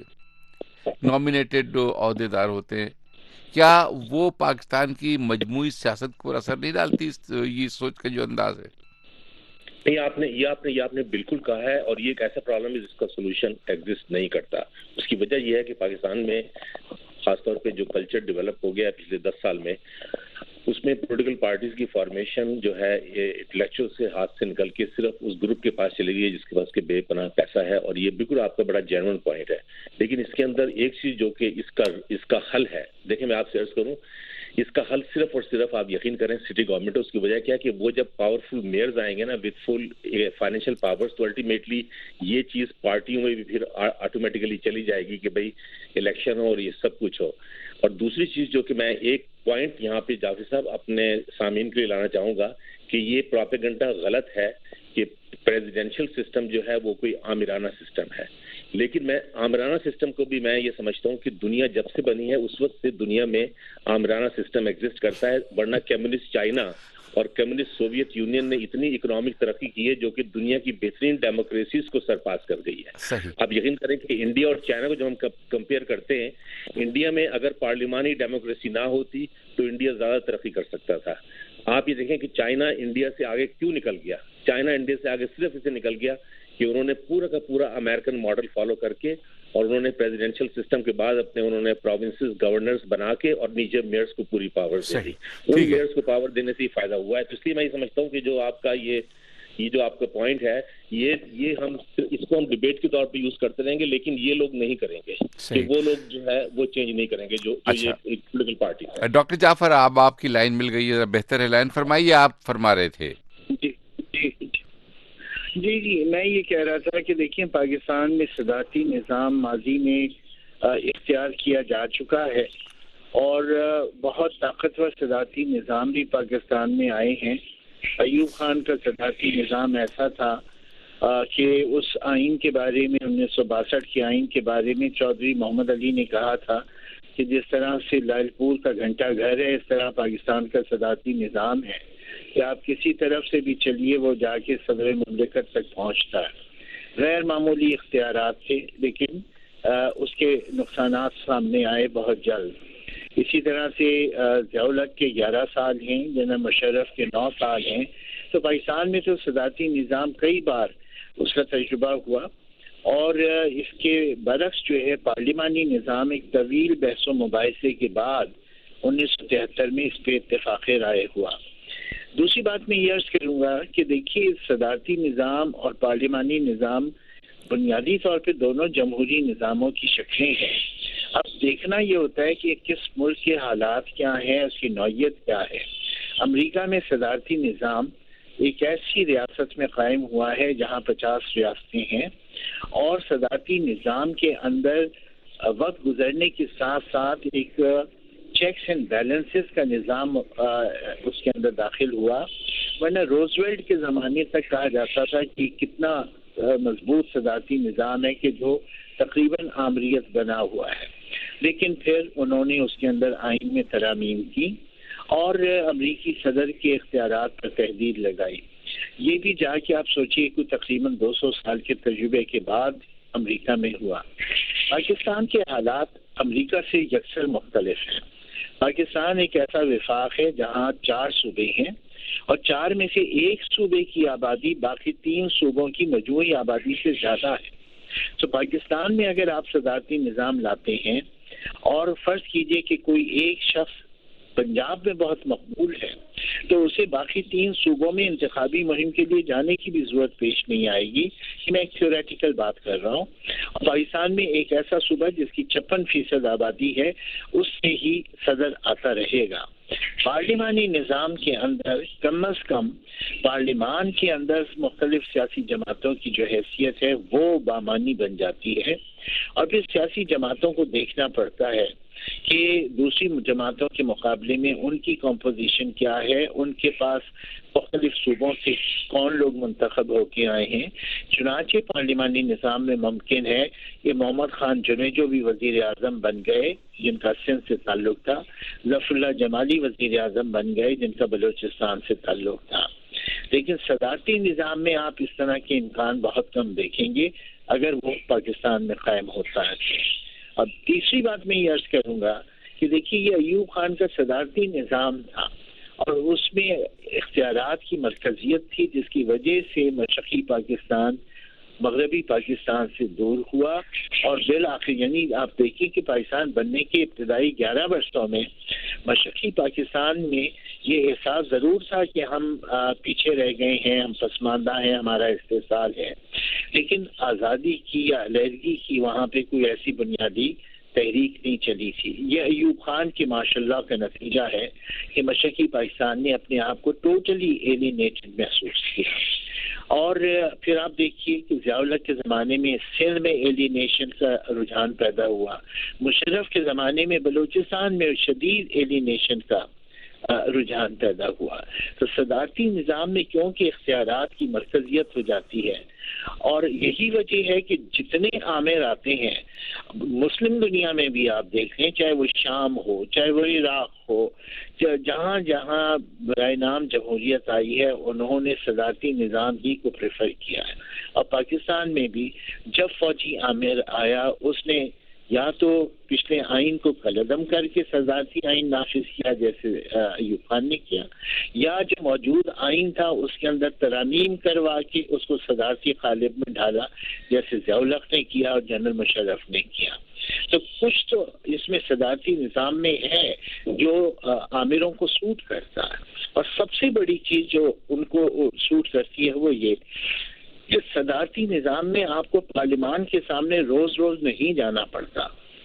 نامینیٹڈ عہدے دار ہوتے ہیں. کیا وہ پاکستان کی مجموعی سیاست کو اثر نہیں ڈالتی یہ سوچ کا جو انداز ہے؟ نہیں، آپ نے یہ آپ نے یہ آپ نے بالکل کہا ہے، اور یہ ایک ایسا پرابلم ہے جس کا سولوشن ایگزسٹ نہیں کرتا. اس کی وجہ یہ ہے کہ پاکستان میں خاص طور پہ جو کلچر ڈیولپ ہو گیا ہے پچھلے دس سال میں، اس میں پولیٹیکل پارٹیز کی فارمیشن جو ہے یہ انٹلیکچوئل سے ہاتھ سے نکل کے صرف اس گروپ کے پاس چلی گئی ہے جس کے پاس کے بے پناہ پیسہ ہے. اور یہ بالکل آپ کا بڑا جینوئن پوائنٹ ہے، لیکن اس کے اندر ایک چیز جو کہ اس کا اس کا حل ہے، دیکھیں میں آپ سے عرض کروں، اس کا حل صرف اور صرف آپ یقین کریں سٹی گورنمنٹ. اس کی وجہ کیا ہے کہ وہ جب پاورفل میئرز آئیں گے نا وتھ فل فائنینشیل پاورز، تو الٹیمیٹلی یہ چیز پارٹیوں میں بھی پھر آٹومیٹیکلی چلی جائے گی کہ بھائی الیکشن ہو اور یہ سب کچھ ہو. اور دوسری چیز جو کہ میں ایک پوائنٹ یہاں پہ جعفر صاحب اپنے سامعین کے لیے لانا چاہوں گا کہ یہ پروپیگنڈا غلط ہے کہ پریزیڈینشل سسٹم جو ہے وہ کوئی آمرانہ سسٹم ہے. لیکن میں آمرانہ سسٹم کو بھی میں یہ سمجھتا ہوں کہ دنیا جب سے بنی ہے اس وقت سے دنیا میں آمرانہ سسٹم ایگزسٹ کرتا ہے، ورنہ کمیونسٹ چائنا اور کمیونسٹ سوویت یونین نے اتنی اکنامک ترقی کی ہے جو کہ دنیا کی بہترین ڈیموکریسیز کو سرپاس کر گئی ہے. آپ یقین کریں کہ انڈیا اور چائنا کو جب ہم کمپیئر کرتے ہیں، انڈیا میں اگر پارلیمانی ڈیموکریسی نہ ہوتی تو انڈیا زیادہ ترقی کر سکتا تھا. آپ یہ دیکھیں کہ چائنا انڈیا سے آگے کیوں نکل گیا. چائنا انڈیا سے آگے صرف اسے نکل گیا کہ انہوں نے پورا کا پورا امریکن ماڈل فالو کر کے، اور انہوں نے پریزیڈینشل سسٹم کے بعد اپنے انہوں نے پروونسز گورنرز بنا کے اور نیچے میئرز کو پوری پاور دے دی. ان میئرز کو پاور دینے سے ہی فائدہ ہوا ہے. تو اس لیے میں یہ سمجھتا ہوں کہ جو آپ کا یہ یہ جو آپ کا پوائنٹ ہے، یہ یہ ہم اس کو ہم ڈبیٹ کے طور پہ یوز کرتے رہیں گے، لیکن یہ لوگ نہیں کریں گے کہ وہ لوگ جو ہے وہ چینج نہیں کریں گے جو یہ پولیٹیکل پارٹی ہے. ڈاکٹر جعفر، آپ آپ کی لائن مل گئی ہے، بہتر ہے لائن فرمائیے. آپ فرما رہے تھے. جی جی جی جی میں یہ کہہ رہا تھا کہ دیکھیں، پاکستان میں صدارتی نظام ماضی میں اختیار کیا جا چکا ہے، اور بہت طاقتور صدارتی نظام بھی پاکستان میں آئے ہیں. ایوب خان کا صدارتی نظام ایسا تھا کہ اس آئین کے بارے میں انیس سو باسٹھ کے آئین کے بارے میں چودھری محمد علی نے کہا تھا کہ جس طرح سے لال پور کا گھنٹہ گھر ہے، اس طرح پاکستان کا صدارتی نظام ہے کہ آپ کسی طرف سے بھی چلیے وہ جا کے صدر مملکت تک پہنچتا ہے. غیر معمولی اختیارات تھے، لیکن اس کے نقصانات سامنے آئے بہت جلد. اسی طرح سے ضیاء الحق کے گیارہ سال ہیں، جنرل مشرف کے نو سال ہیں. تو پاکستان میں تو صدارتی نظام کئی بار اس کا تجربہ ہوا، اور اس کے برعکس جو ہے پارلیمانی نظام ایک طویل بحث و مباحثے کے بعد انیس سو تہتر میں اس پہ اتفاق رائے ہوا. دوسری بات میں یہ عرض کروں گا کہ دیکھیے صدارتی نظام اور پارلیمانی نظام بنیادی طور پہ دونوں جمہوری نظاموں کی شکلیں ہیں. اب دیکھنا یہ ہوتا ہے کہ کس ملک کے حالات کیا ہیں، اس کی نوعیت کیا ہے. امریکہ میں صدارتی نظام ایک ایسی ریاست میں قائم ہوا ہے جہاں پچاس ریاستیں ہیں، اور صدارتی نظام کے اندر وقت گزرنے کے ساتھ ساتھ ایک چیکس اینڈ بیلنسز کا نظام اس کے اندر داخل ہوا. ورنہ روزویلٹ کے زمانے تک کہا جاتا تھا کہ کتنا مضبوط صدارتی نظام ہے کہ جو تقریباً آمریت بنا ہوا ہے، لیکن پھر انہوں نے اس کے اندر آئین میں ترامیم کی اور امریکی صدر کے اختیارات پر تحدید لگائی. یہ بھی جا کے آپ سوچئے کہ تقریباً دو سو سال کے تجربے کے بعد امریکہ میں ہوا. پاکستان کے حالات امریکہ سے یکسر مختلف ہیں. پاکستان ایک ایسا وفاق ہے جہاں چار صوبے ہیں، اور چار میں سے ایک صوبے کی آبادی باقی تین صوبوں کی مجموعی آبادی سے زیادہ ہے. تو پاکستان میں اگر آپ صدارتی نظام لاتے ہیں اور فرض کیجئے کہ کوئی ایک شخص پنجاب میں بہت مقبول ہے، تو اسے باقی تین صوبوں میں انتخابی مہم کے لیے جانے کی بھی ضرورت پیش نہیں آئے گی. میں ایک تھیوریٹیکل بات کر رہا ہوں. پاکستان میں ایک ایسا صوبہ جس کی چھپن فیصد آبادی ہے، اس سے ہی صدر آتا رہے گا. پارلیمانی نظام کے اندر کم از کم پارلیمان کے اندر مختلف سیاسی جماعتوں کی جو حیثیت ہے وہ بامانی بن جاتی ہے، اور پھر سیاسی جماعتوں کو دیکھنا پڑتا ہے کہ دوسری جماعتوں کے مقابلے میں ان کی کمپوزیشن کیا ہے، ان کے پاس مختلف صوبوں سے کون لوگ منتخب ہو کے آئے ہیں. چنانچہ پارلیمانی نظام میں ممکن ہے کہ محمد خان جنوی جو بھی وزیر اعظم بن گئے جن کا سندھ سے تعلق تھا، ظفر اللہ جمالی وزیر اعظم بن گئے جن کا بلوچستان سے تعلق تھا. لیکن صدارتی نظام میں آپ اس طرح کے امکان بہت کم دیکھیں گے اگر وہ پاکستان میں قائم ہوتا ہے. اب تیسری بات میں یہ عرض کروں گا کہ دیکھیے یہ ایوب خان کا صدارتی نظام تھا، اور اس میں اختیارات کی مرکزیت تھی، جس کی وجہ سے مشرقی پاکستان مغربی پاکستان سے دور ہوا. اور بالآخر یعنی آپ دیکھیں کہ پاکستان بننے کے ابتدائی گیارہ برسوں میں مشرقی پاکستان میں یہ احساس ضرور تھا کہ ہم پیچھے رہ گئے ہیں، ہم پسماندہ ہیں، ہمارا استحصال ہے، لیکن آزادی کی یا علیحدگی کی وہاں پہ کوئی ایسی بنیادی تحریک نہیں چلی تھی. یہ ایوب خان کے ماشاء اللہ کا نتیجہ ہے کہ مشرقی پاکستان نے اپنے آپ کو ٹوٹلی ایلینیٹڈ محسوس کیا. اور پھر آپ دیکھیے کہ ضیاء الحق کے زمانے میں سندھ میں ایلینیشن کا رجحان پیدا ہوا، مشرف کے زمانے میں بلوچستان میں شدید ایلینیشن کا رجحان پیدا ہوا. تو صدارتی نظام میں کیونکہ اختیارات کی مرکزیت ہو جاتی ہے، اور یہی وجہ ہے کہ جتنے آمر آتے ہیں مسلم دنیا میں بھی آپ دیکھ لیں، چاہے وہ شام ہو، چاہے وہ عراق ہو، جہاں جہاں برائے نام جمہوریت آئی ہے انہوں نے صدارتی نظام ہی کو پریفر کیا ہے. اور پاکستان میں بھی جب فوجی آمر آیا اس نے یا تو پچھلے آئین کو قلعدم کر کے صدارتی آئین نافذ کیا جیسے ایوب خان نے کیا، یا جو موجود آئین تھا اس کے اندر ترامیم کروا کے اس کو صدارتی قالب میں ڈالا جیسے ضیاء الحق نے کیا اور جنرل مشرف نے کیا. تو کچھ تو اس میں صدارتی نظام میں ہے جو آمروں کو سوٹ کرتا ہے، اور سب سے بڑی چیز جو ان کو سوٹ کرتی ہے وہ یہ کہ صدارتی نظام میں آپ کو پارلیمان کے سامنے روز روز نہیں جانا پڑتا.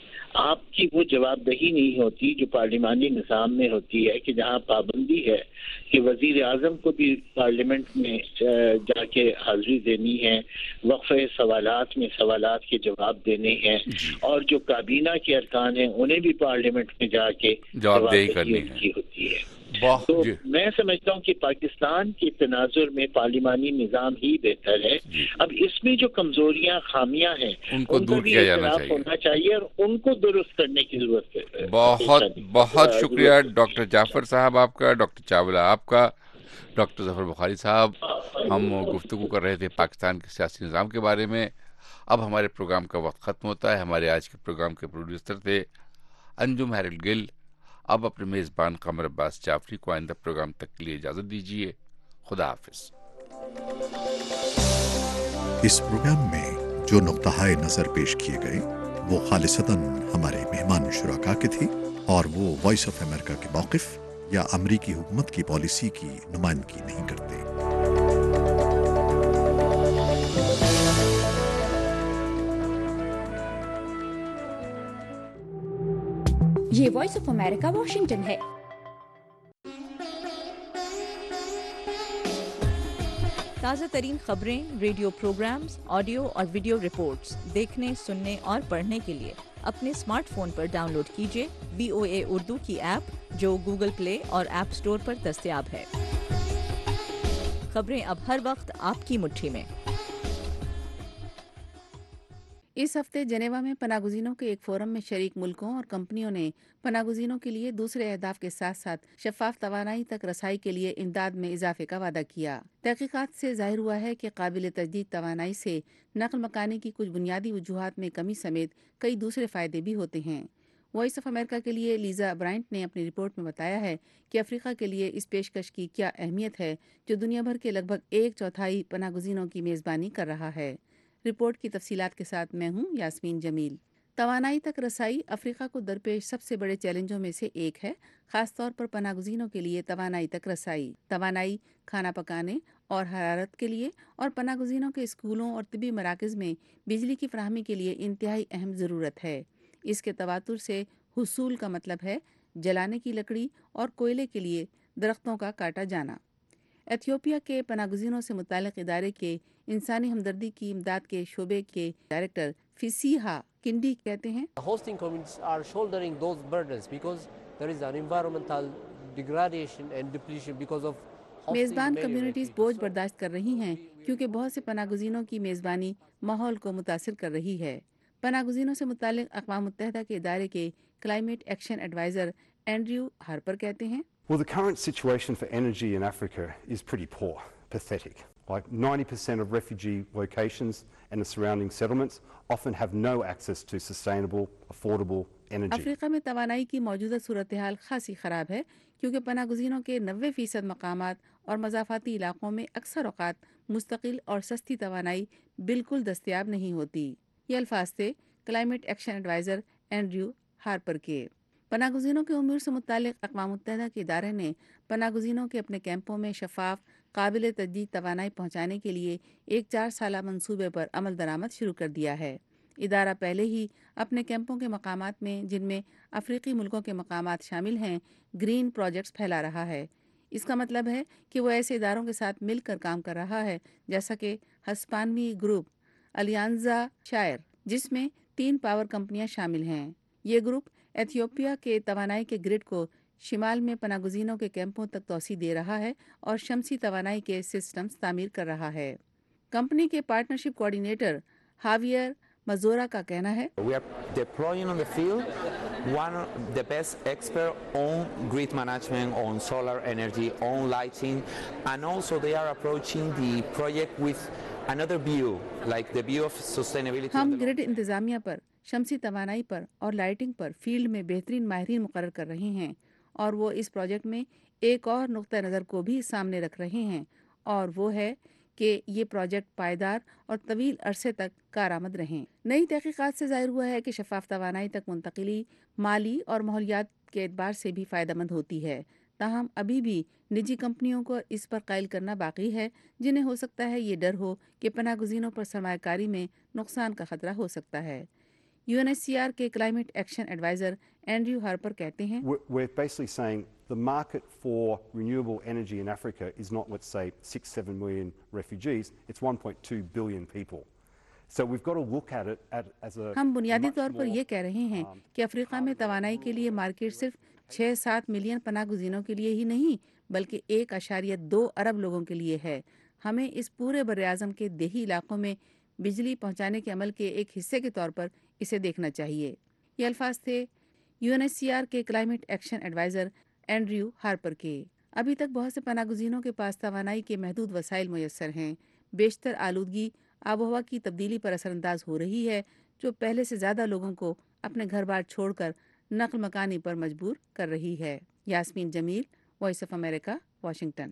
آپ کی وہ جواب دہی نہیں ہوتی جو پارلیمانی نظام میں ہوتی ہے، کہ جہاں پابندی ہے کہ وزیر اعظم کو بھی پارلیمنٹ میں جا کے حاضری دینی ہے، وقفہ سوالات میں سوالات کے جواب دینے ہیں، اور جو کابینہ کے ارکان ہیں انہیں بھی پارلیمنٹ میں جا کے جواب دہی کرنی ہوتی ہے. تو میں سمجھتا ہوں کہ پاکستان کے تناظر میں پارلیمانی نظام ہی بہتر ہے. اب اس میں جو کمزوریاں خامیاں ہیں ان کو دور کیا جانا چاہیے ہونا چاہیے اور ان کو درست کرنے کی ضرورت ہے. بہت بہت شکریہ ڈاکٹر جعفر صاحب آپ کا، ڈاکٹر چاولہ آپ کا، ڈاکٹر ظفر بخاری صاحب. ہم گفتگو کر رہے تھے پاکستان کے سیاسی نظام کے بارے میں. اب ہمارے پروگرام کا وقت ختم ہوتا ہے. ہمارے آج کے پروگرام کے پروڈیوسر تھے انجم ہیرل گل. اب اپنے میزبان قمر عباس جعفری کو آئندہ پروگرام تک کے لیے اجازت دیجیے. خدا حافظ. اس پروگرام میں جو نقطہ نظر پیش کیے گئے وہ خالصتاً ہمارے مہمان شرکا کے تھے اور وہ وائس آف امریکہ کے موقف یا امریکی حکومت کی پالیسی کی نمائندگی نہیں کرتے. یہ وائس آف امریکہ واشنگٹن ہے. تازہ ترین خبریں، ریڈیو پروگرامز، آڈیو اور ویڈیو رپورٹس دیکھنے، سننے اور پڑھنے کے لیے اپنے اسمارٹ فون پر ڈاؤن لوڈ کیجیے وی او اے اردو کی ایپ جو گوگل پلے اور ایپ اسٹور پر دستیاب ہے. خبریں اب ہر وقت آپ کی مٹھی میں. اس ہفتے جنیوا میں پناہ گزینوں کے ایک فورم میں شریک ملکوں اور کمپنیوں نے پناہ گزینوں کے لیے دوسرے اہداف کے ساتھ ساتھ شفاف توانائی تک رسائی کے لیے امداد میں اضافے کا وعدہ کیا. تحقیقات سے ظاہر ہوا ہے کہ قابل تجدید توانائی سے نقل مکانی کی کچھ بنیادی وجوہات میں کمی سمیت کئی دوسرے فائدے بھی ہوتے ہیں. وائس آف امریکہ کے لیے لیزا برائنٹ نے اپنی رپورٹ میں بتایا ہے کہ افریقہ کے لیے اس پیشکش کی کیا اہمیت ہے جو دنیا بھر کے لگ بھگ ایک چوتھائی پناہ گزینوں کی میزبانی کر رہا ہے. رپورٹ کی تفصیلات کے ساتھ میں ہوں یاسمین جمیل. توانائی تک رسائی افریقہ کو درپیش سب سے بڑے چیلنجوں میں سے ایک ہے، خاص طور پر پناہ گزینوں کے لیے توانائی تک رسائی. توانائی کھانا پکانے اور حرارت کے لیے اور پناہ گزینوں کے اسکولوں اور طبی مراکز میں بجلی کی فراہمی کے لیے انتہائی اہم ضرورت ہے. اس کے تواتر سے حصول کا مطلب ہے جلانے کی لکڑی اور کوئلے کے لیے درختوں کا کاٹا جانا. ایتھیوپیا کے پناہ گزینوں سے متعلق ادارے کے انسانی ہمدردی کی امداد کے شعبے کے ڈائریکٹر فیسیہا کنڈی کہتے ہیں hosting communities are shouldering those burdens because there is an environmental degradation and depletion because of میزبان کمیونٹیز بوجھ برداشت کر رہی ہیں کیونکہ بہت سے پناہ گزینوں کی میزبانی ماحول کو متاثر کر رہی ہے. پناہ گزینوں سے متعلق اقوام متحدہ کے ادارے کے climate action adviser Andrew Harper کہتے ہیں Well, the current situation for energy in Africa is pretty poor, pathetic. Like ninety percent of refugee locations and the surrounding settlements often have no access to sustainable, affordable energy. افریقہ میں توانائی کی موجودہ صورتحال خاصی خراب ہے کیونکہ پناہ گزینوں کے نوے فیصد مقامات اور مضافاتی علاقوں میں اکثر اوقات مستقل اور سستی توانائی بالکل دستیاب نہیں ہوتی. یہ الفاظ تھے climate action adviser Andrew Harper کے. پناہ گزینوں کے امور سے متعلق اقوام متحدہ کے ادارے نے پناہ گزینوں کے اپنے کیمپوں میں شفاف قابل تجدید توانائی پہنچانے کے لیے ایک چار سالہ منصوبے پر عمل درآمد شروع کر دیا ہے. ادارہ پہلے ہی اپنے کیمپوں کے مقامات میں جن میں افریقی ملکوں کے مقامات شامل ہیں گرین پروجیکٹس پھیلا رہا ہے. اس کا مطلب ہے کہ وہ ایسے اداروں کے ساتھ مل کر کام کر رہا ہے جیسا کہ ہسپانوی گروپ الیانزا شائر جس میں تین پاور کمپنیاں شامل ہیں. یہ گروپ ایتھیوپیا کے توانائی کے گرڈ کو شمال میں پناہ گزینوں کے کیمپوں تک توسیع دے رہا ہے اور شمسی توانائی کے سسٹمز تعمیر کر رہا ہے. کمپنی کے پارٹنرشپ کوآرڈینیٹر ہاویئر مزورا کا کہنا ہے We are deploying on the field one of the best expert on grid management, on solar energy, on lighting, and also they are approaching the project with another view, like the view of sustainability. ہم grid انتظامیہ پر، شمسی توانائی پر اور lighting پر field میں بہترین ماہرین مقرر کر رہے ہیں اور وہ اس پروجیکٹ میں ایک اور نقطہ نظر کو بھی سامنے رکھ رہے ہیں اور وہ ہے کہ یہ پروجیکٹ پائیدار اور طویل عرصے تک کارآمد رہیں. نئی تحقیقات سے ظاہر ہوا ہے کہ شفاف توانائی تک منتقلی مالی اور ماحولیات کے اعتبار سے بھی فائدہ مند ہوتی ہے. تاہم ابھی بھی نجی کمپنیوں کو اس پر قائل کرنا باقی ہے جنہیں ہو سکتا ہے یہ ڈر ہو کہ پناہ گزینوں پر سرمایہ کاری میں نقصان کا خطرہ ہو سکتا ہے. U N S C R کے climate action adviser Andrew Harper کہتے ہیں We're basically saying the market for renewable energy in Africa is not, let's say, six, seven million refugees, it's one point two billion people. So we've got to look at it at, as a ہم بنیادی طور پر یہ کہہ رہے ہیں کہ افریقہ میں توانائی کے لیے مارکیٹ صرف چھ سات ملین پناہ گزینوں کے لیے ہی نہیں بلکہ ایک اشاریہ دو ارب لوگوں کے لیے ہے. ہمیں اس پورے براعظم کے دیہی علاقوں میں بجلی پہنچانے کے عمل کے ایک حصے کے طور پر اسے دیکھنا چاہیے. یہ الفاظ تھے U N S C R کے climate action adviser Andrew Harper کے. ابھی تک بہت سے پناہ گزینوں کے پاس توانائی کے محدود وسائل میسر ہیں. بیشتر آلودگی آب و ہوا کی تبدیلی پر اثر انداز ہو رہی ہے، جو پہلے سے زیادہ لوگوں کو اپنے گھر بار چھوڑ کر نقل مکانی پر مجبور کر رہی ہے۔ Yasmeen Jamil, voice of America, Washington.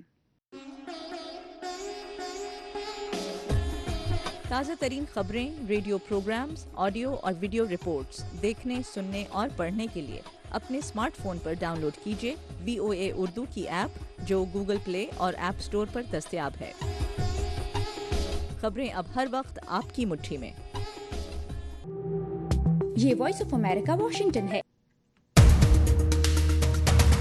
تازہ ترین خبریں، ریڈیو پروگرامز، آڈیو اور ویڈیو رپورٹس دیکھنے، سننے اور پڑھنے کے لیے اپنے اسمارٹ فون پر ڈاؤن لوڈ کیجیے وی او اے اردو کی ایپ، جو گوگل پلے اور ایپ اسٹور پر دستیاب ہے۔ خبریں اب ہر وقت آپ کی مٹھی میں۔ یہ وائس آف امریکہ واشنگٹن ہے۔